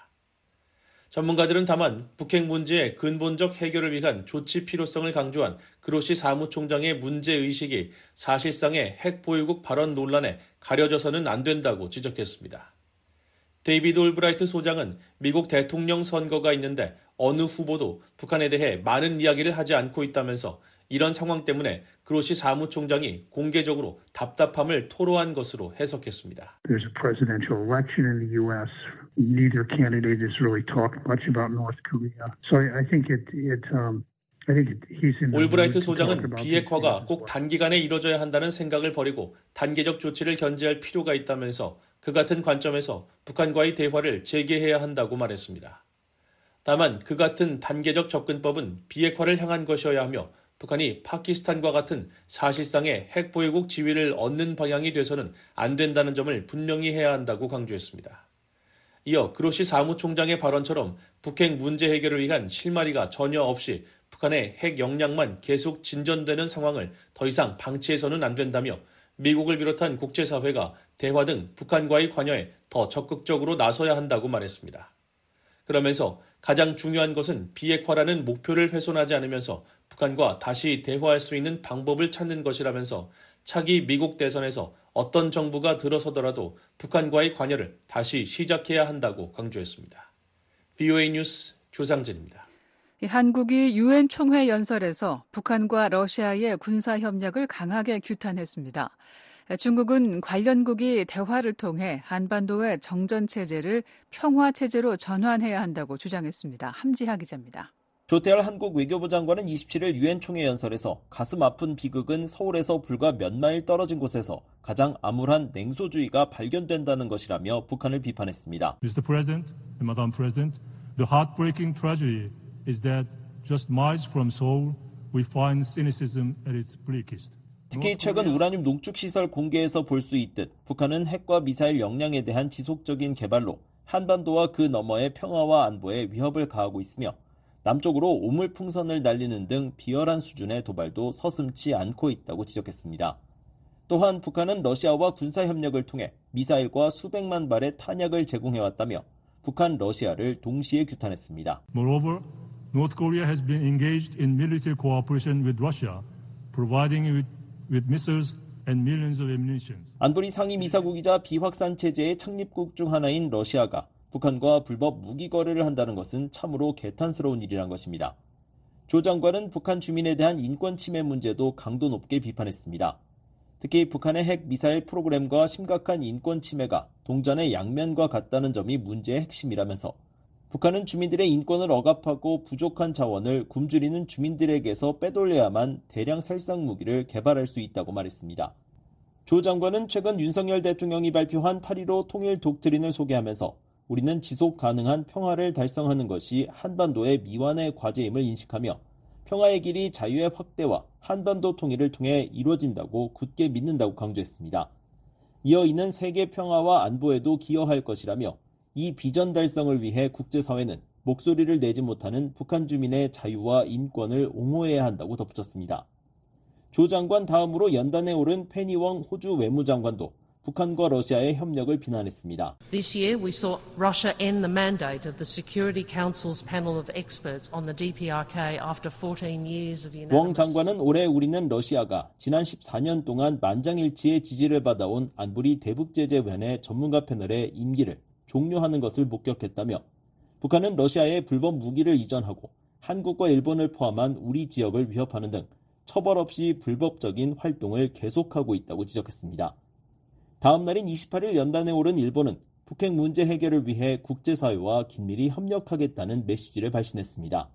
전문가들은 다만 북핵 문제의 근본적 해결을 위한 조치 필요성을 강조한 그로시 사무총장의 문제의식이 사실상의 핵 보유국 발언 논란에 가려져서는 안 된다고 지적했습니다. 데이비드 올브라이트 소장은 미국 대통령 선거가 있는데 어느 후보도 북한에 대해 많은 이야기를 하지 않고 있다면서 이런 상황 때문에 그로시 사무총장이 공개적으로 답답함을 토로한 것으로 해석했습니다. There's a presidential election in the U S. Neither candidate has really talked much about North Korea. So I think it, it um, 올브라이트 소장은 비핵화가 꼭 단기간에 이뤄져야 한다는 생각을 버리고 단계적 조치를 견제할 필요가 있다면서 그 같은 관점에서 북한과의 대화를 재개해야 한다고 말했습니다. 다만 그 같은 단계적 접근법은 비핵화를 향한 것이어야 하며 북한이 파키스탄과 같은 사실상의 핵보유국 지위를 얻는 방향이 돼서는 안 된다는 점을 분명히 해야 한다고 강조했습니다. 이어 그로시 사무총장의 발언처럼 북핵 문제 해결을 위한 실마리가 전혀 없이 북한의 핵 역량만 계속 진전되는 상황을 더 이상 방치해서는 안 된다며 미국을 비롯한 국제사회가 대화 등 북한과의 관여에 더 적극적으로 나서야 한다고 말했습니다. 그러면서 가장 중요한 것은 비핵화라는 목표를 훼손하지 않으면서 북한과 다시 대화할 수 있는 방법을 찾는 것이라면서 차기 미국 대선에서 어떤 정부가 들어서더라도 북한과의 관여를 다시 시작해야 한다고 강조했습니다. 브이오에이 뉴스 조상진입니다. 한국이 유엔 총회 연설에서 북한과 러시아의 군사협력을 강하게 규탄했습니다. 중국은 관련국이 대화를 통해 한반도의 정전체제를 평화체제로 전환해야 한다고 주장했습니다. 함지하 기자입니다. 조태열 한국 외교부 장관은 이십칠일 유엔 총회 연설에서 가슴 아픈 비극은 서울에서 불과 몇 마일 떨어진 곳에서 가장 암울한 냉소주의가 발견된다는 것이라며 북한을 비판했습니다. 미스터 President and Madam President, the heartbreaking tragedy is that just miles from Seoul we find cynicism at its bleakest. 특히 최근 우라늄 농축시설 공개에서 볼 수 있듯 북한은 핵과 미사일 역량에 대한 지속적인 개발로 한반도와 그 너머의 평화와 안보에 위협을 가하고 있으며 남쪽으로 오물풍선을 날리는 등 비열한 수준의 도발도 서슴지 않고 있다고 지적했습니다. 또한 북한은 러시아와 군사협력을 통해 미사일과 수백만 발의 탄약을 제공해왔다며 북한, 러시아를 동시에 규탄했습니다. Moreover, North Korea has been engaged in military cooperation with Russia, providing it with missiles and millions of ammunition. 안보리 상임이사국이자 비확산 체제의 창립국 중 하나인 러시아가 북한과 불법 무기 거래를 한다는 것은 참으로 개탄스러운 일이란 것입니다. 조 장관은 북한 주민에 대한 인권 침해 문제도 강도 높게 비판했습니다. 특히 북한의 핵 미사일 프로그램과 심각한 인권 침해가 동전의 양면과 같다는 점이 문제의 핵심이라면서 북한은 주민들의 인권을 억압하고 부족한 자원을 굶주리는 주민들에게서 빼돌려야만 대량 살상 무기를 개발할 수 있다고 말했습니다. 조 장관은 최근 윤석열 대통령이 발표한 팔일오 통일 독트린을 소개하면서 우리는 지속 가능한 평화를 달성하는 것이 한반도의 미완의 과제임을 인식하며 평화의 길이 자유의 확대와 한반도 통일을 통해 이루어진다고 굳게 믿는다고 강조했습니다. 이어 이는 세계 평화와 안보에도 기여할 것이라며 이 비전 달성을 위해 국제사회는 목소리를 내지 못하는 북한 주민의 자유와 인권을 옹호해야 한다고 덧붙였습니다. 조 장관 다음으로 연단에 오른 페니웡 호주 외무장관도 북한과 러시아의 협력을 비난했습니다. This year we saw Russia end the mandate of the Security Council's panel of experts on the 디피아르케이 after fourteen years of unanimous. 웡 장관은 올해 우리는 러시아가 지난 십사 년 동안 만장일치의 지지를 받아온 안보리 대북제재위원회 전문가 패널의 임기를 종료하는 것을 목격했다며 북한은 러시아에 불법 무기를 이전하고 한국과 일본을 포함한 우리 지역을 위협하는 등 처벌 없이 불법적인 활동을 계속하고 있다고 지적했습니다. 다음 날인 이십팔일 연단에 오른 일본은 북핵 문제 해결을 위해 국제사회와 긴밀히 협력하겠다는 메시지를 발신했습니다.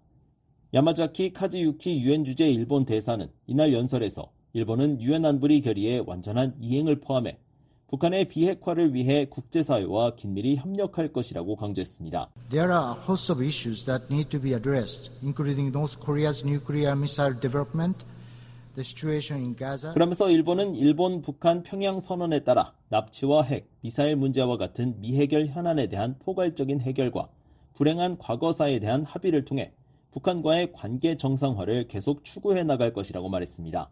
야마자키 카즈유키 유엔 주재 일본 대사는 이날 연설에서 일본은 유엔 안보리 결의의 완전한 이행을 포함해 북한의 비핵화를 위해 국제사회와 긴밀히 협력할 것이라고 강조했습니다. There are a host of issues that need to be addressed, including North Korea's nuclear missile development, the situation in Gaza. 그러면서 일본은 일본 북한 평양 선언에 따라 납치와 핵, 미사일 문제와 같은 미해결 현안에 대한 포괄적인 해결과 불행한 과거사에 대한 합의를 통해 북한과의 관계 정상화를 계속 추구해 나갈 것이라고 말했습니다.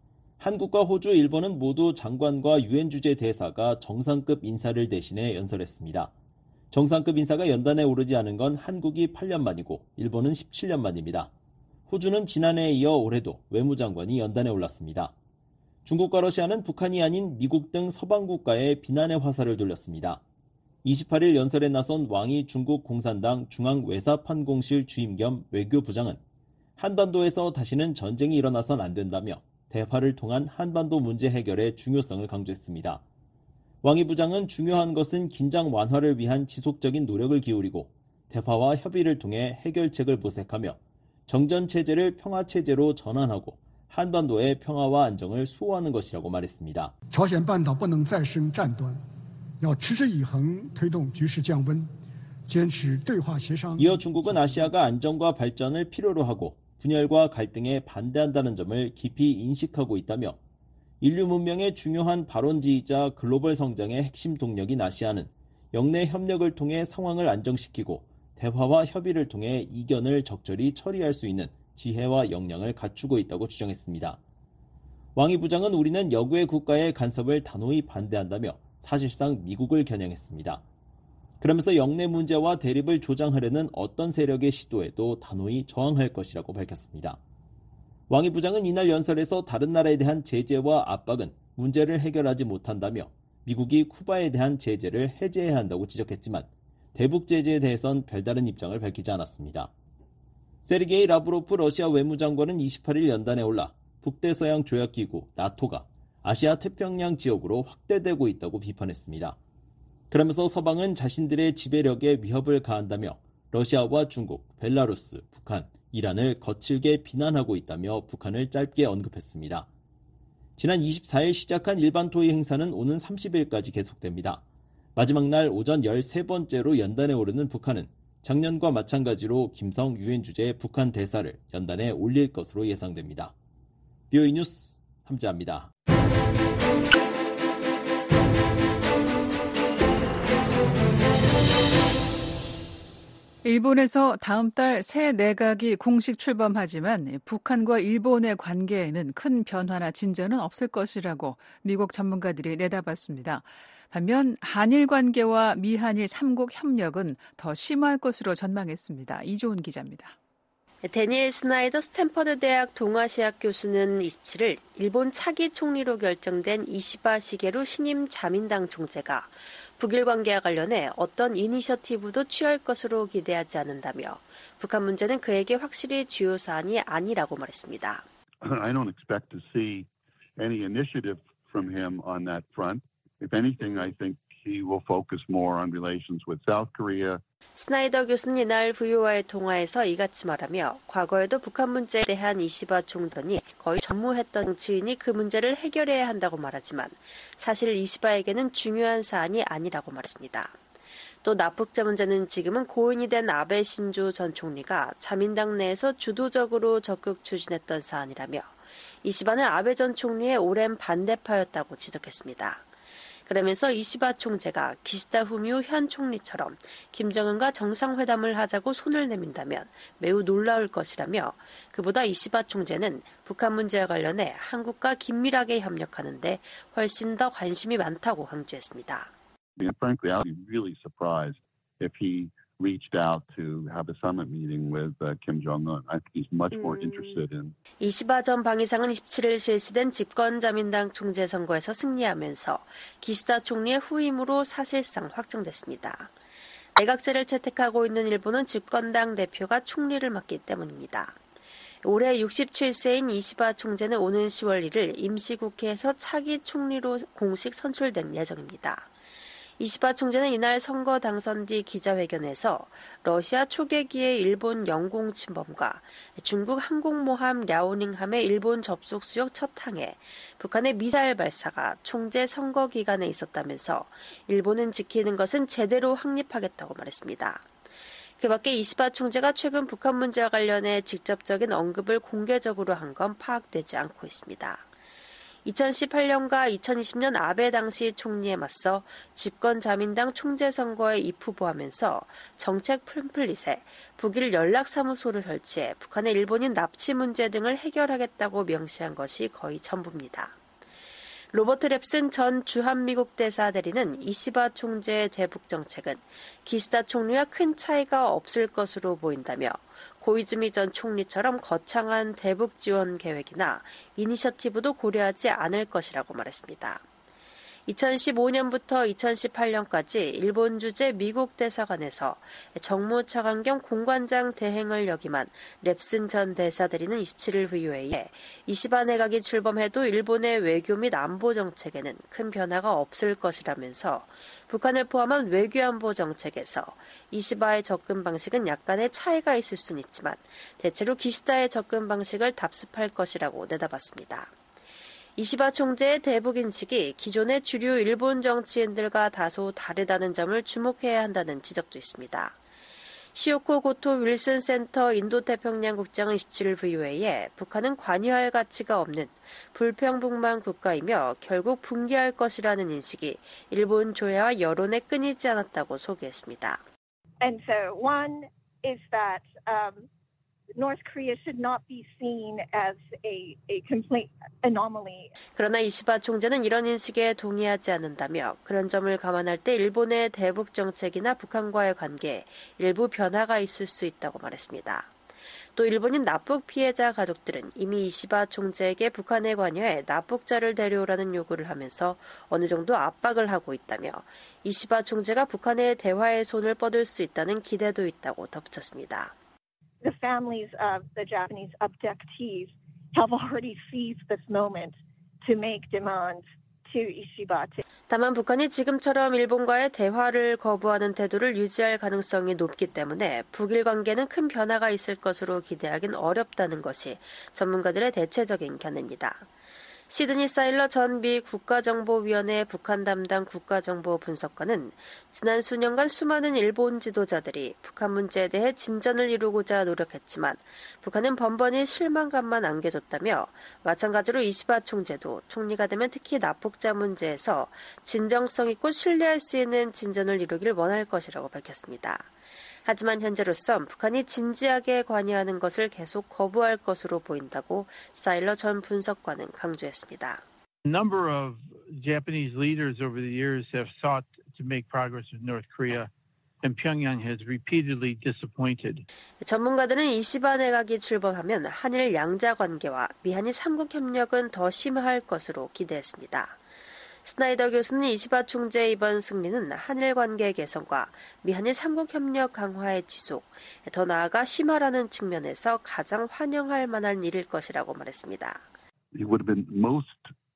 한국과 호주, 일본은 모두 장관과 유엔 주재 대사가 정상급 인사를 대신해 연설했습니다. 정상급 인사가 연단에 오르지 않은 건 한국이 팔 년 만이고 일본은 십칠 년 만입니다. 호주는 지난해에 이어 올해도 외무장관이 연단에 올랐습니다. 중국과 러시아는 북한이 아닌 미국 등 서방 국가에 비난의 화살을 돌렸습니다. 이십팔일 연설에 나선 왕이 중국 공산당 중앙외사판공실 주임 겸 외교부장은 한반도에서 다시는 전쟁이 일어나선 안 된다며 대화를 통한 한반도 문제 해결의 중요성을 강조했습니다. 왕이 부장은 중요한 것은 긴장 완화를 위한 지속적인 노력을 기울이고 대화와 협의를 통해 해결책을 모색하며 정전체제를 평화체제로 전환하고 한반도의 평화와 안정을 수호하는 것이라고 말했습니다. 이어 중국은 아시아가 안정과 발전을 필요로 하고 분열과 갈등에 반대한다는 점을 깊이 인식하고 있다며 인류 문명의 중요한 발원지이자 글로벌 성장의 핵심 동력인 아시아는 영내 협력을 통해 상황을 안정시키고 대화와 협의를 통해 이견을 적절히 처리할 수 있는 지혜와 역량을 갖추고 있다고 주장했습니다. 왕이 부장은 우리는 여구의 국가의 간섭을 단호히 반대한다며 사실상 미국을 겨냥했습니다. 그러면서 영내 문제와 대립을 조장하려는 어떤 세력의 시도에도 단호히 저항할 것이라고 밝혔습니다. 왕이 부장은 이날 연설에서 다른 나라에 대한 제재와 압박은 문제를 해결하지 못한다며 미국이 쿠바에 대한 제재를 해제해야 한다고 지적했지만 대북 제재에 대해선 별다른 입장을 밝히지 않았습니다. 세르게이 라브로프 러시아 외무장관은 이십팔 일 연단에 올라 북대서양 조약기구 나토가 아시아 태평양 지역으로 확대되고 있다고 비판했습니다. 그러면서 서방은 자신들의 지배력에 위협을 가한다며 러시아와 중국, 벨라루스, 북한, 이란을 거칠게 비난하고 있다며 북한을 짧게 언급했습니다. 지난 이십사 일 시작한 일반 토의 행사는 오는 삼십 일까지 계속됩니다. 마지막 날 오전 열세 번째로 연단에 오르는 북한은 작년과 마찬가지로 김성 유엔 주재 북한 대사를 연단에 올릴 것으로 예상됩니다. 비오이 뉴스 함재합니다. 일본에서 다음 달 새 내각이 공식 출범하지만 북한과 일본의 관계에는 큰 변화나 진전은 없을 것이라고 미국 전문가들이 내다봤습니다. 반면 한일 관계와 미한일 삼국 협력은 더 심화할 것으로 전망했습니다. 이조은 기자입니다. 데니엘 스나이더 스탠퍼드 대학 동아시아 교수는 이십칠 일 일본 차기 총리로 결정된 이시바 시게루 신임 자민당 총재가 북일 관계와 관련해 어떤 이니셔티브도 취할 것으로 기대하지 않는다며 북한 문제는 그에게 확실히 주요 사안이 아니라고 말했습니다. I don't expect to see any initiative from him on that front. If anything, I think he will focus more on relations with South Korea. 스나이더 교수는 이날 브이오아이의 통화에서 이같이 말하며 과거에도 북한 문제에 대한 이시바 총리는 거의 전무했던 정치인이 그 문제를 해결해야 한다고 말하지만 사실 이시바에게는 중요한 사안이 아니라고 말했습니다. 또 납북자 문제는 지금은 고인이 된 아베 신조 전 총리가 자민당 내에서 주도적으로 적극 추진했던 사안이라며 이시바는 아베 전 총리의 오랜 반대파였다고 지적했습니다. 그러면서 이시바 총재가 기시다 후미오 현 총리처럼 김정은과 정상회담을 하자고 손을 내민다면 매우 놀라울 것이라며 그보다 이시바 총재는 북한 문제와 관련해 한국과 긴밀하게 협력하는 데 훨씬 더 관심이 많다고 강조했습니다. Frankly, I'd be really surprised if he reached out to have a summit meeting with uh, Kim Jong-un. I think he's much more interested in. 이시바 전 방위상은 이십칠 일 실시된 집권자민당 총재 선거에서 승리하면서 기시다 총리의 후임으로 사실상 확정됐습니다. 내각제를 채택하고 있는 일본은 집권당 대표가 총리를 맡기 때문입니다. 올해 육십칠 세인 이시바 총재는 오는 시월 일일 임시국회에서 차기 총리로 공식 선출된 예정입니다. 이시바 총재는 이날 선거 당선 뒤 기자회견에서 러시아 초계기의 일본 영공 침범과 중국 항공모함 랴오닝함의 일본 접속 수역 첫 항에 북한의 미사일 발사가 총재 선거 기간에 있었다면서 일본은 지키는 것은 제대로 확립하겠다고 말했습니다. 그 밖에 이시바 총재가 최근 북한 문제와 관련해 직접적인 언급을 공개적으로 한 건 파악되지 않고 있습니다. 이천십팔 년과 이천이십 년 아베 당시 총리에 맞서 집권 자민당 총재 선거에 입후보하면서 정책 팜플릿에 북일 연락사무소를 설치해 북한의 일본인 납치 문제 등을 해결하겠다고 명시한 것이 거의 전부입니다. 로버트 랩슨 전 주한미국 대사 대리는 이시바 총재의 대북 정책은 기시다 총리와 큰 차이가 없을 것으로 보인다며 고이즈미 전 총리처럼 거창한 대북 지원 계획이나 이니셔티브도 고려하지 않을 것이라고 말했습니다. 이천십오 년부터 이천십팔 년까지 일본 주재 미국 대사관에서 정무차관 겸 공관장 대행을 역임한 랩슨 전 대사 대리는 이십칠 일 브이오에이에 이시바 내각이 출범해도 일본의 외교 및 안보 정책에는 큰 변화가 없을 것이라면서 북한을 포함한 외교안보 정책에서 이시바의 접근 방식은 약간의 차이가 있을 수는 있지만 대체로 기시다의 접근 방식을 답습할 것이라고 내다봤습니다. 이시바 총재의 대북 인식이 기존의 주류 일본 정치인들과 다소 다르다는 점을 주목해야 한다는 지적도 있습니다. 시오코 고토 윌슨 센터 인도태평양 국장은 이십칠 일 브이오에이에 북한은 관여할 가치가 없는 불평불만 국가이며 결국 붕괴할 것이라는 인식이 일본 조야와 여론에 끊이지 않았다고 소개했습니다. And so one is that um, North Korea should not be seen as a, a complete anomaly. 그러나 이시바 총재는 이런 인식에 동의하지 않는다며 그런 점을 감안할 때 일본의 대북 정책이나 북한과의 관계에 일부 변화가 있을 수 있다고 말했습니다. 또 일본인 납북 피해자 가족들은 이미 이시바 총재에게 북한에 관여해 납북자를 데려오라는 요구를 하면서 어느 정도 압박을 하고 있다며 이시바 총재가 북한의 대화의 손을 뻗을 수 있다는 기대도 있다고 덧붙였습니다. The families of the Japanese abductees have already seized this moment to make demands to Ishiba. 다만 북한이 지금처럼 일본과의 대화를 거부하는 태도를 유지할 가능성이 높기 때문에 북일 관계는 큰 변화가 있을 것으로 기대하긴 어렵다는 것이 전문가들의 대체적인 견해입니다. 시드니 사일러 전 미 국가정보위원회 북한 담당 국가정보 분석관은 지난 수년간 수많은 일본 지도자들이 북한 문제에 대해 진전을 이루고자 노력했지만 북한은 번번이 실망감만 안겨줬다며 마찬가지로 이시바 총재도 총리가 되면 특히 납북자 문제에서 진정성 있고 신뢰할 수 있는 진전을 이루길 원할 것이라고 밝혔습니다. 하지만 현재로선 북한이 진지하게 관여하는 것을 계속 거부할 것으로 보인다고 사일러 전 분석관은 강조했습니다. A number of Japanese leaders over the years have sought to make progress with North Korea, and Pyongyang has repeatedly disappointed. 전문가들은 이시바 내각이 출범하면 한일 양자 관계와 미한일 삼국 협력은 더 심화할 것으로 기대했습니다. 스나이더 교수는 이시바 총재의 이번 승리는 한일 관계 개선과 미한일 삼국 협력 강화의 지속, 더 나아가 심화라는 측면에서 가장 환영할 만한 일일 것이라고 말했습니다. It would have been most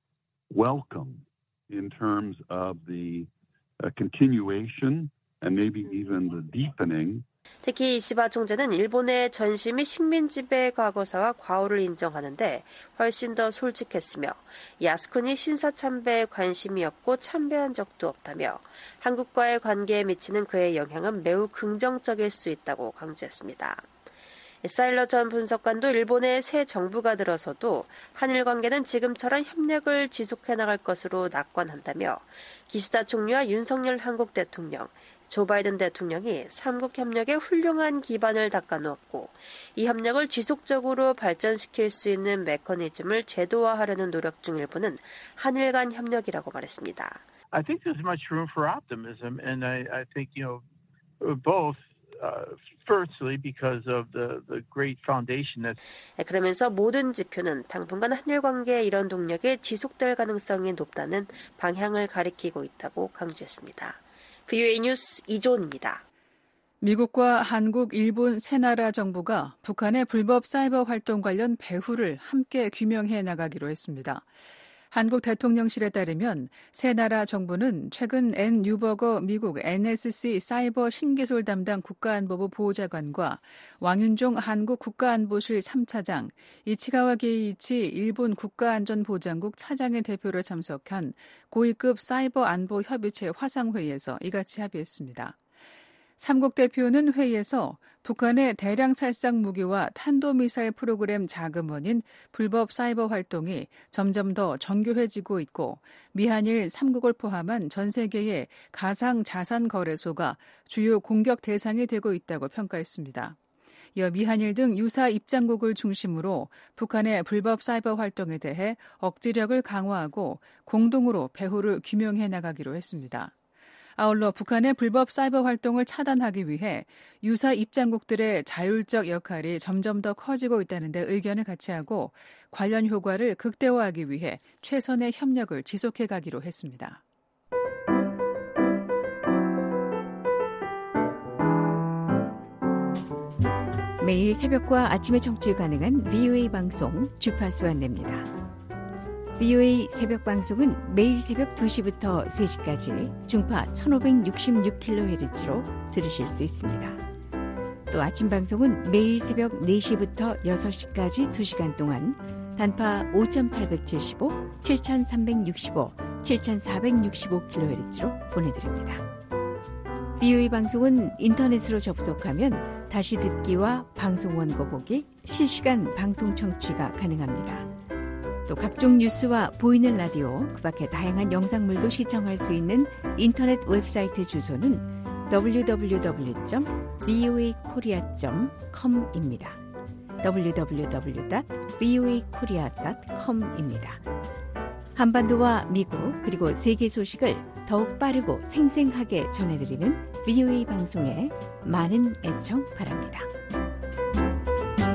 welcome in terms of the uh, continuation and maybe even the deepening. 특히 이시바 총재는 일본의 전시 및 식민 지배 과거사와 과오를 인정하는데 훨씬 더 솔직했으며 야스쿠니 신사 참배에 관심이 없고 참배한 적도 없다며 한국과의 관계에 미치는 그의 영향은 매우 긍정적일 수 있다고 강조했습니다. 사일러 전 분석관도 일본의 새 정부가 들어서도 한일 관계는 지금처럼 협력을 지속해 나갈 것으로 낙관한다며 기시다 총리와 윤석열 한국 대통령, 조 바이든 대통령이 삼국 협력에 훌륭한 기반을 닦아놓았고 이 협력을 지속적으로 발전시킬 수 있는 메커니즘을 제도화하려는 노력 중 일부는 한일 간 협력이라고 말했습니다. I think there's much room for optimism, and I, I think you know both. Uh, firstly, because of the the great foundation that. 그러면서 모든 지표는 당분간 한일 관계의 이런 동력이 지속될 가능성이 높다는 방향을 가리키고 있다고 강조했습니다. 브이오에이 뉴스 이조은입니다. 미국과 한국, 일본 세 나라 정부가 북한의 불법 사이버 활동 관련 배후를 함께 규명해 나가기로 했습니다. 한국 대통령실에 따르면 세 나라 정부는 최근 앤 뉴버거 미국 엔에스씨 사이버 신개솔 담당 국가안보부 보호자관과 왕윤종 한국 국가안보실 삼 차장, 이치가와 게이이치 일본 국가안전보장국 차장의 대표로 참석한 고위급 사이버 안보 협의체 화상회의에서 이같이 합의했습니다. 삼국 대표는 회의에서 북한의 대량 살상 무기와 탄도미사일 프로그램 자금원인 불법 사이버 활동이 점점 더 정교해지고 있고 미한일 삼국을 포함한 전 세계의 가상 자산 거래소가 주요 공격 대상이 되고 있다고 평가했습니다. 이어 미한일 등 유사 입장국을 중심으로 북한의 불법 사이버 활동에 대해 억지력을 강화하고 공동으로 배후를 규명해 나가기로 했습니다. 아울러 북한의 불법 사이버 활동을 차단하기 위해 유사 입장국들의 자율적 역할이 점점 더 커지고 있다는 데 의견을 같이 하고 관련 효과를 극대화하기 위해 최선의 협력을 지속해 가기로 했습니다. 매일 새벽과 아침에 청취 가능한 브이오에이 방송 주파수 안내입니다. 브이오에이 새벽 방송은 매일 새벽 두 시부터 세 시까지 중파 천오백육십육 킬로헤르츠로 들으실 수 있습니다. 또 아침 방송은 매일 새벽 네 시부터 여섯 시까지 두 시간 동안 단파 오천팔백칠십오, 칠천삼백육십오, 칠천사백육십오 킬로헤르츠로 보내드립니다. 브이오에이 방송은 인터넷으로 접속하면 다시 듣기와 방송 원고 보기, 실시간 방송 청취가 가능합니다. 또 각종 뉴스와 보이는 라디오, 그 밖에 다양한 영상물도 시청할 수 있는 인터넷 웹사이트 주소는 더블유 더블유 더블유 점 브이오에이 코리아 점 컴입니다. 더블유 더블유 더블유 닷 브이오에이 코리아 닷 컴입니다. 한반도와 미국 그리고 세계 소식을 더욱 빠르고 생생하게 전해드리는 브이오에이 방송에 많은 애청 바랍니다.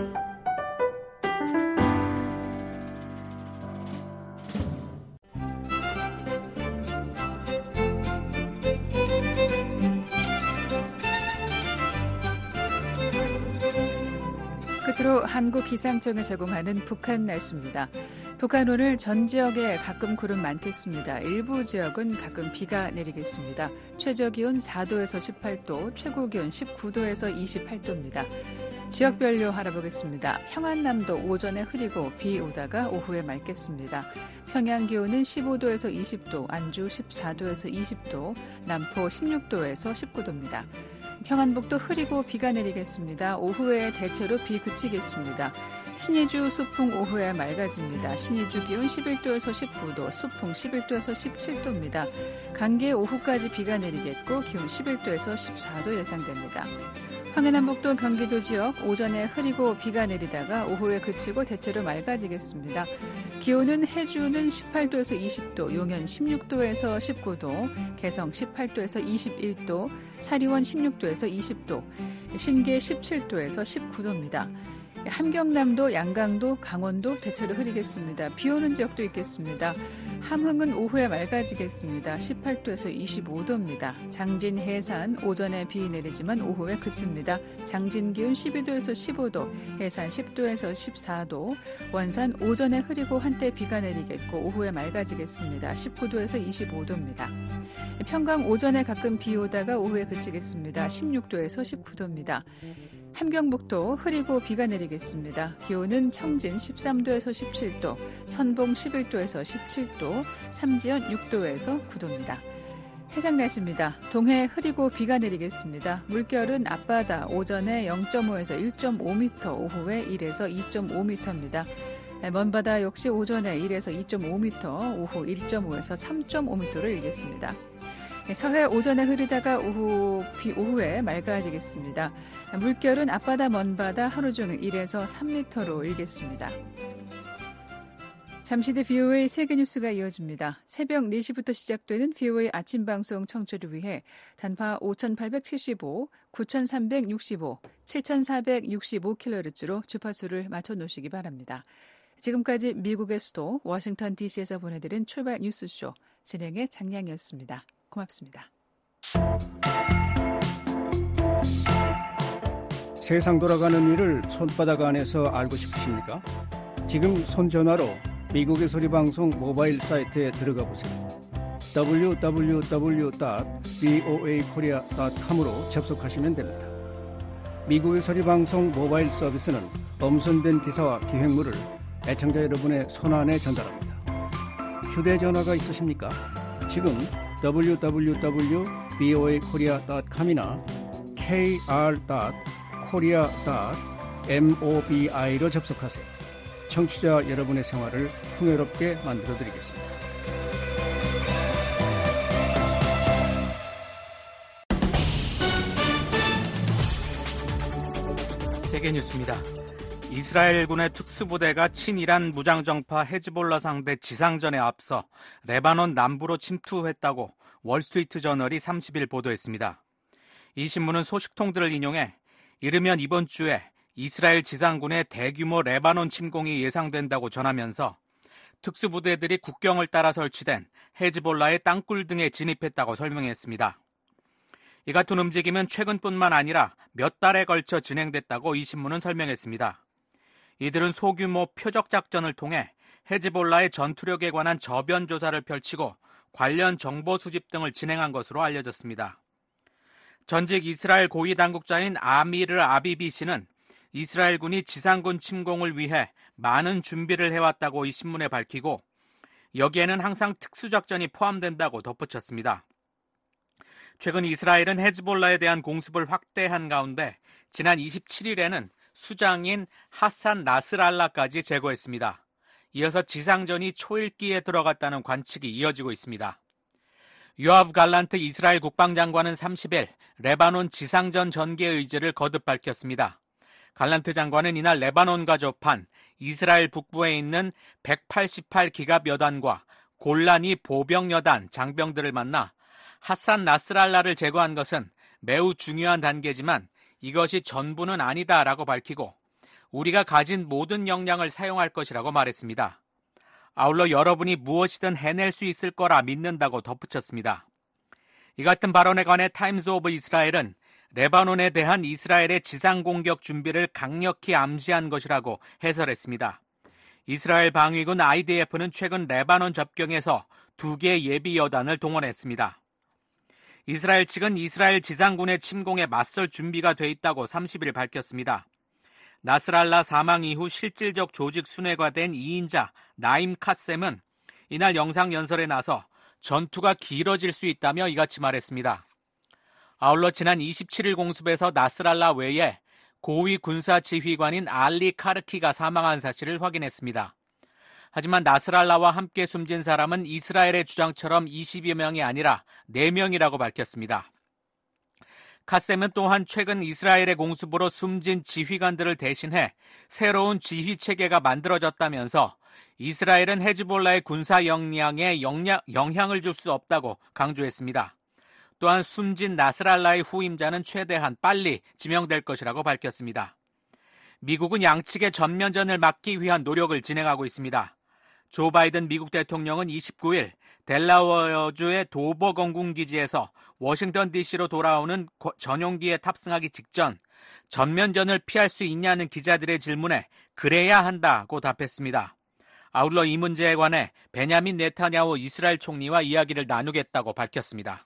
끝으로 한국기상청이 제공하는 북한 날씨입니다. 북한 오늘 전 지역에 가끔 구름 많겠습니다. 일부 지역은 가끔 비가 내리겠습니다. 최저기온 사 도에서 십팔 도, 최고기온 십구 도에서 이십팔 도입니다. 지역별로 알아보겠습니다. 평안남도 오전에 흐리고 비 오다가 오후에 맑겠습니다. 평양 기온은 십오 도에서 이십 도, 안주 십사 도에서 이십 도, 남포 십육 도에서 십구 도입니다. 평안북도 흐리고 비가 내리겠습니다. 오후에 대체로 비 그치겠습니다. 신의주 수풍 오후에 맑아집니다. 신의주 기온 십일 도에서 십구 도, 수풍 십일 도에서 십칠 도입니다. 강계 오후까지 비가 내리겠고 기온 십일 도에서 십사 도 예상됩니다. 황해남북도 경기도 지역 오전에 흐리고 비가 내리다가 오후에 그치고 대체로 맑아지겠습니다. 기온은 해주는 십팔 도에서 이십 도, 용현 십육 도에서 십구 도, 개성 십팔 도에서 이십일 도, 사리원 십육 도에서 이십 도, 신계 십칠 도에서 십구 도입니다. 함경남도, 양강도, 강원도 대체로 흐리겠습니다. 비 오는 지역도 있겠습니다. 함흥은 오후에 맑아지겠습니다. 십팔 도에서 이십오 도입니다. 장진, 해산 오전에 비 내리지만 오후에 그칩니다. 장진 기온 십이 도에서 십오 도, 해산 십 도에서 십사 도, 원산 오전에 흐리고 한때 비가 내리겠고 오후에 맑아지겠습니다. 십구 도에서 이십오 도입니다. 평강 오전에 가끔 비 오다가 오후에 그치겠습니다. 십육 도에서 십구 도입니다. 함경북도 흐리고 비가 내리겠습니다. 기온은 청진 십삼 도에서 십칠 도, 선봉 십일 도에서 십칠 도, 삼지연 육 도에서 구 도입니다. 해상 날씨입니다. 동해 흐리고 비가 내리겠습니다. 물결은 앞바다 오전에 영 점 오에서 일 점 오 미터, 오후에 일에서 이 점 오 미터입니다. 먼바다 역시 오전에 일에서 이 점 오 미터, 오후 일 점 오에서 삼 점 오 미터를 일겠습니다. 서해 오전에 흐리다가 오후 비 오후에 맑아지겠습니다. 물결은 앞바다 먼바다 하루 종일 일에서 삼 미터로 일겠습니다. 잠시 뒤 브이오에이 세계뉴스가 이어집니다. 새벽 네 시부터 시작되는 브이오에이 아침방송 청취를 위해 단파 오천팔백칠십오, 구천삼백육십오, 칠천사백육십오 킬로헤르츠로 주파수를 맞춰놓으시기 바랍니다. 지금까지 미국의 수도 워싱턴 디씨에서 보내드린 출발 뉴스쇼 진행의 장량이었습니다. 고맙습니다. 세상 돌아가는 일을 손바닥 안에서 알고 싶으십니까? 지금 손전화로 미국의 소리방송 모바일 사이트에 들어가 보세요. 더블유 더블유 더블유 닷 브이오에이 코리아 닷 컴으로 접속하시면 됩니다. 미국의 소리방송 모바일 서비스는 엄선된 기사와 기획물을 애청자 여러분의 손안에 전달합니다. 휴대전화가 있으십니까? 지금 더블유 더블유 더블유 닷 브이오에이 코리아 닷 컴이나 케이알 닷 코리아 닷 모비로 접속하세요. 청취자 여러분의 생활을 풍요롭게 만들어드리겠습니다. 세계뉴스입니다. 이스라엘군의 특수부대가 친이란 무장정파 헤즈볼라 상대 지상전에 앞서 레바논 남부로 침투했다고 월스트리트저널이 삼십 일 보도했습니다. 이 신문은 소식통들을 인용해 이르면 이번 주에 이스라엘 지상군의 대규모 레바논 침공이 예상된다고 전하면서 특수부대들이 국경을 따라 설치된 헤즈볼라의 땅굴 등에 진입했다고 설명했습니다. 이 같은 움직임은 최근뿐만 아니라 몇 달에 걸쳐 진행됐다고 이 신문은 설명했습니다. 이들은 소규모 표적 작전을 통해 헤즈볼라의 전투력에 관한 저변 조사를 펼치고 관련 정보 수집 등을 진행한 것으로 알려졌습니다. 전직 이스라엘 고위 당국자인 아미르 아비비 씨는 이스라엘군이 지상군 침공을 위해 많은 준비를 해왔다고 이 신문에 밝히고 여기에는 항상 특수작전이 포함된다고 덧붙였습니다. 최근 이스라엘은 헤즈볼라에 대한 공습을 확대한 가운데 지난 이십칠 일에는 수장인 하산 나스랄라까지 제거했습니다. 이어서 지상전이 초읽기에 들어갔다는 관측이 이어지고 있습니다. 요아브 갈란트 이스라엘 국방장관은 삼십 일 레바논 지상전 전개 의지를 거듭 밝혔습니다. 갈란트 장관은 이날 레바논과 접한 이스라엘 북부에 있는 백팔십팔 기갑 여단과 골라니 보병 여단 장병들을 만나 하산 나스랄라를 제거한 것은 매우 중요한 단계지만 이것이 전부는 아니다라고 밝히고 우리가 가진 모든 역량을 사용할 것이라고 말했습니다. 아울러 여러분이 무엇이든 해낼 수 있을 거라 믿는다고 덧붙였습니다. 이 같은 발언에 관해 타임스 오브 이스라엘은 레바논에 대한 이스라엘의 지상 공격 준비를 강력히 암시한 것이라고 해설했습니다. 이스라엘 방위군 아이디에프는 최근 레바논 접경에서 두 개의 예비 여단을 동원했습니다. 이스라엘 측은 이스라엘 지상군의 침공에 맞설 준비가 돼 있다고 삼십 일 밝혔습니다. 나스랄라 사망 이후 실질적 조직 순회가 된 이 인자 나임 카셈은 이날 영상연설에 나서 전투가 길어질 수 있다며 이같이 말했습니다. 아울러 지난 이십칠 일 공습에서 나스랄라 외에 고위 군사 지휘관인 알리 카르키가 사망한 사실을 확인했습니다. 하지만 나스랄라와 함께 숨진 사람은 이스라엘의 주장처럼 이십여 명이 아니라 네 명이라고 밝혔습니다. 카셈은 또한 최근 이스라엘의 공습으로 숨진 지휘관들을 대신해 새로운 지휘 체계가 만들어졌다면서 이스라엘은 헤즈볼라의 군사 역량에 영향, 영향을 줄 수 없다고 강조했습니다. 또한 숨진 나스랄라의 후임자는 최대한 빨리 지명될 것이라고 밝혔습니다. 미국은 양측의 전면전을 막기 위한 노력을 진행하고 있습니다. 조 바이든 미국 대통령은 이십구 일 델라워어주의 도버 공군기지에서 워싱턴 디씨로 돌아오는 전용기에 탑승하기 직전 전면전을 피할 수 있냐는 기자들의 질문에 그래야 한다고 답했습니다. 아울러 이 문제에 관해 베냐민 네타냐후 이스라엘 총리와 이야기를 나누겠다고 밝혔습니다.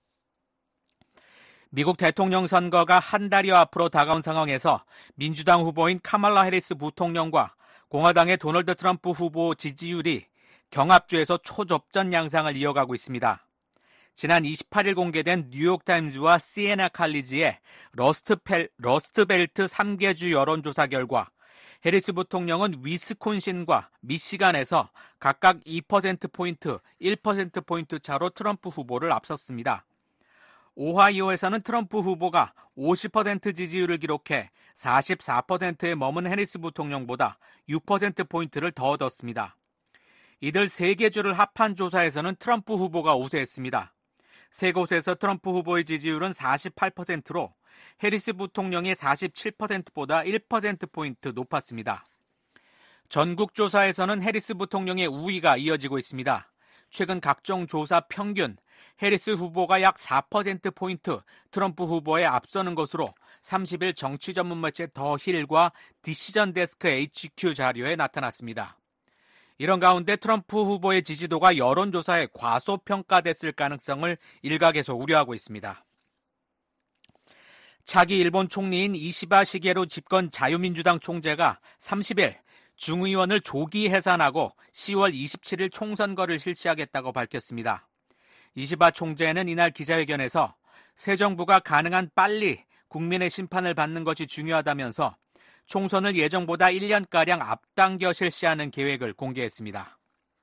미국 대통령 선거가 한 달여 앞으로 다가온 상황에서 민주당 후보인 카말라 해리스 부통령과 공화당의 도널드 트럼프 후보 지지율이 경합주에서 초접전 양상을 이어가고 있습니다. 지난 이십팔 일 공개된 뉴욕타임즈와 시에나 칼리지의 러스트펠, 러스트벨트 삼 개주 여론조사 결과 해리스 부통령은 위스콘신과 미시간에서 각각 이 퍼센트포인트, 일 퍼센트포인트 차로 트럼프 후보를 앞섰습니다. 오하이오에서는 트럼프 후보가 오십 퍼센트 지지율을 기록해 사십사 퍼센트에 머문 해리스 부통령보다 육 퍼센트포인트를 더 얻었습니다. 이들 세 개 주를 합한 조사에서는 트럼프 후보가 우세했습니다. 세 곳에서 트럼프 후보의 지지율은 사십팔 퍼센트로 해리스 부통령의 사십칠 퍼센트보다 일 퍼센트포인트 높았습니다. 전국 조사에서는 해리스 부통령의 우위가 이어지고 있습니다. 최근 각종 조사 평균, 해리스 후보가 약 사 퍼센트포인트 트럼프 후보에 앞서는 것으로 삼십 일 정치 전문 매체 더 힐과 디시전 데스크 에이치큐 자료에 나타났습니다. 이런 가운데 트럼프 후보의 지지도가 여론조사에 과소평가됐을 가능성을 일각에서 우려하고 있습니다. 차기 일본 총리인 이시바 시게루 집권 자유민주당 총재가 삼십 일 중의원을 조기 해산하고 시월 이십칠 일 총선거를 실시하겠다고 밝혔습니다. 이시바 총재는 이날 기자회견에서 새 정부가 가능한 빨리 국민의 심판을 받는 것이 중요하다면서 총선을 예정보다 일 년가량 앞당겨 실시하는 계획을 공개했습니다.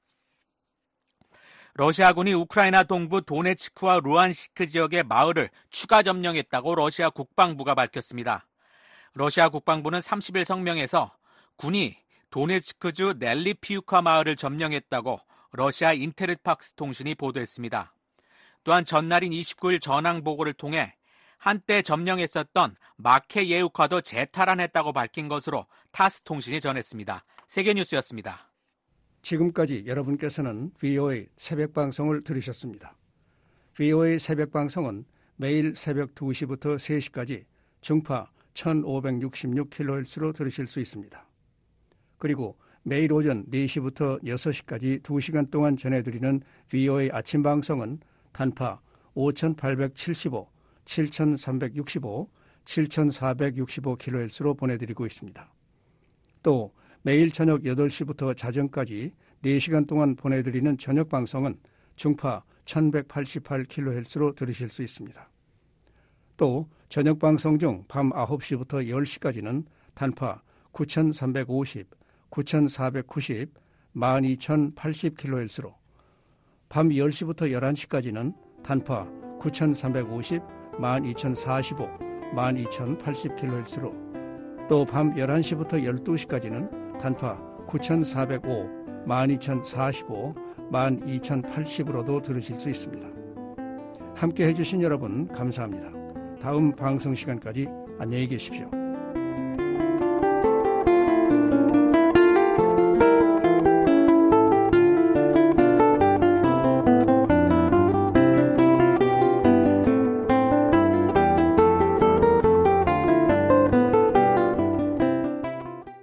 러시아군이 우크라이나 동부 도네츠크와 루안시크 지역의 마을을 추가 점령했다고 러시아 국방부가 밝혔습니다. 러시아 국방부는 삼십 일 성명에서 군이 도네츠크주 넬리피우카 마을을 점령했다고 러시아 인테르팍스 통신이 보도했습니다. 또한 전날인 이십구 일 전황 보고를 통해 한때 점령했었던 마케예우카도 재탈환했다고 밝힌 것으로 타스 통신이 전했습니다. 세계뉴스였습니다. 지금까지 여러분께서는 브이오에이 새벽방송을 들으셨습니다. 브이오에이 새벽방송은 매일 새벽 두 시부터 세 시까지 중파 천오백육십육 킬로헤르츠로 들으실 수 있습니다. 그리고 매일 오전 네 시부터 여섯 시까지 두 시간 동안 전해드리는 브이오에이 아침방송은 단파 오천팔백칠십오, 칠천삼백육십오, 칠천사백육십오 킬로헤르츠로 보내드리고 있습니다. 또 매일 저녁 여덟 시부터 자정까지 네 시간 동안 보내드리는 저녁방송은 중파 천백팔십팔 킬로헤르츠로 들으실 수 있습니다. 또 저녁방송 중 밤 아홉 시부터 열 시까지는 단파 구천삼백오십, 구천사백구십, 만 이천팔십 킬로헤르츠로 밤 열 시부터 열한 시까지는 단파 구천삼백오십, 만 이천사십오, 만 이천팔십 킬로헤르츠로 또 밤 열한 시부터 열두 시까지는 단파 구천사백오, 만 이천사십오, 만 이천팔십으로도 들으실 수 있습니다. 함께 해주신 여러분 감사합니다. 다음 방송 시간까지 안녕히 계십시오.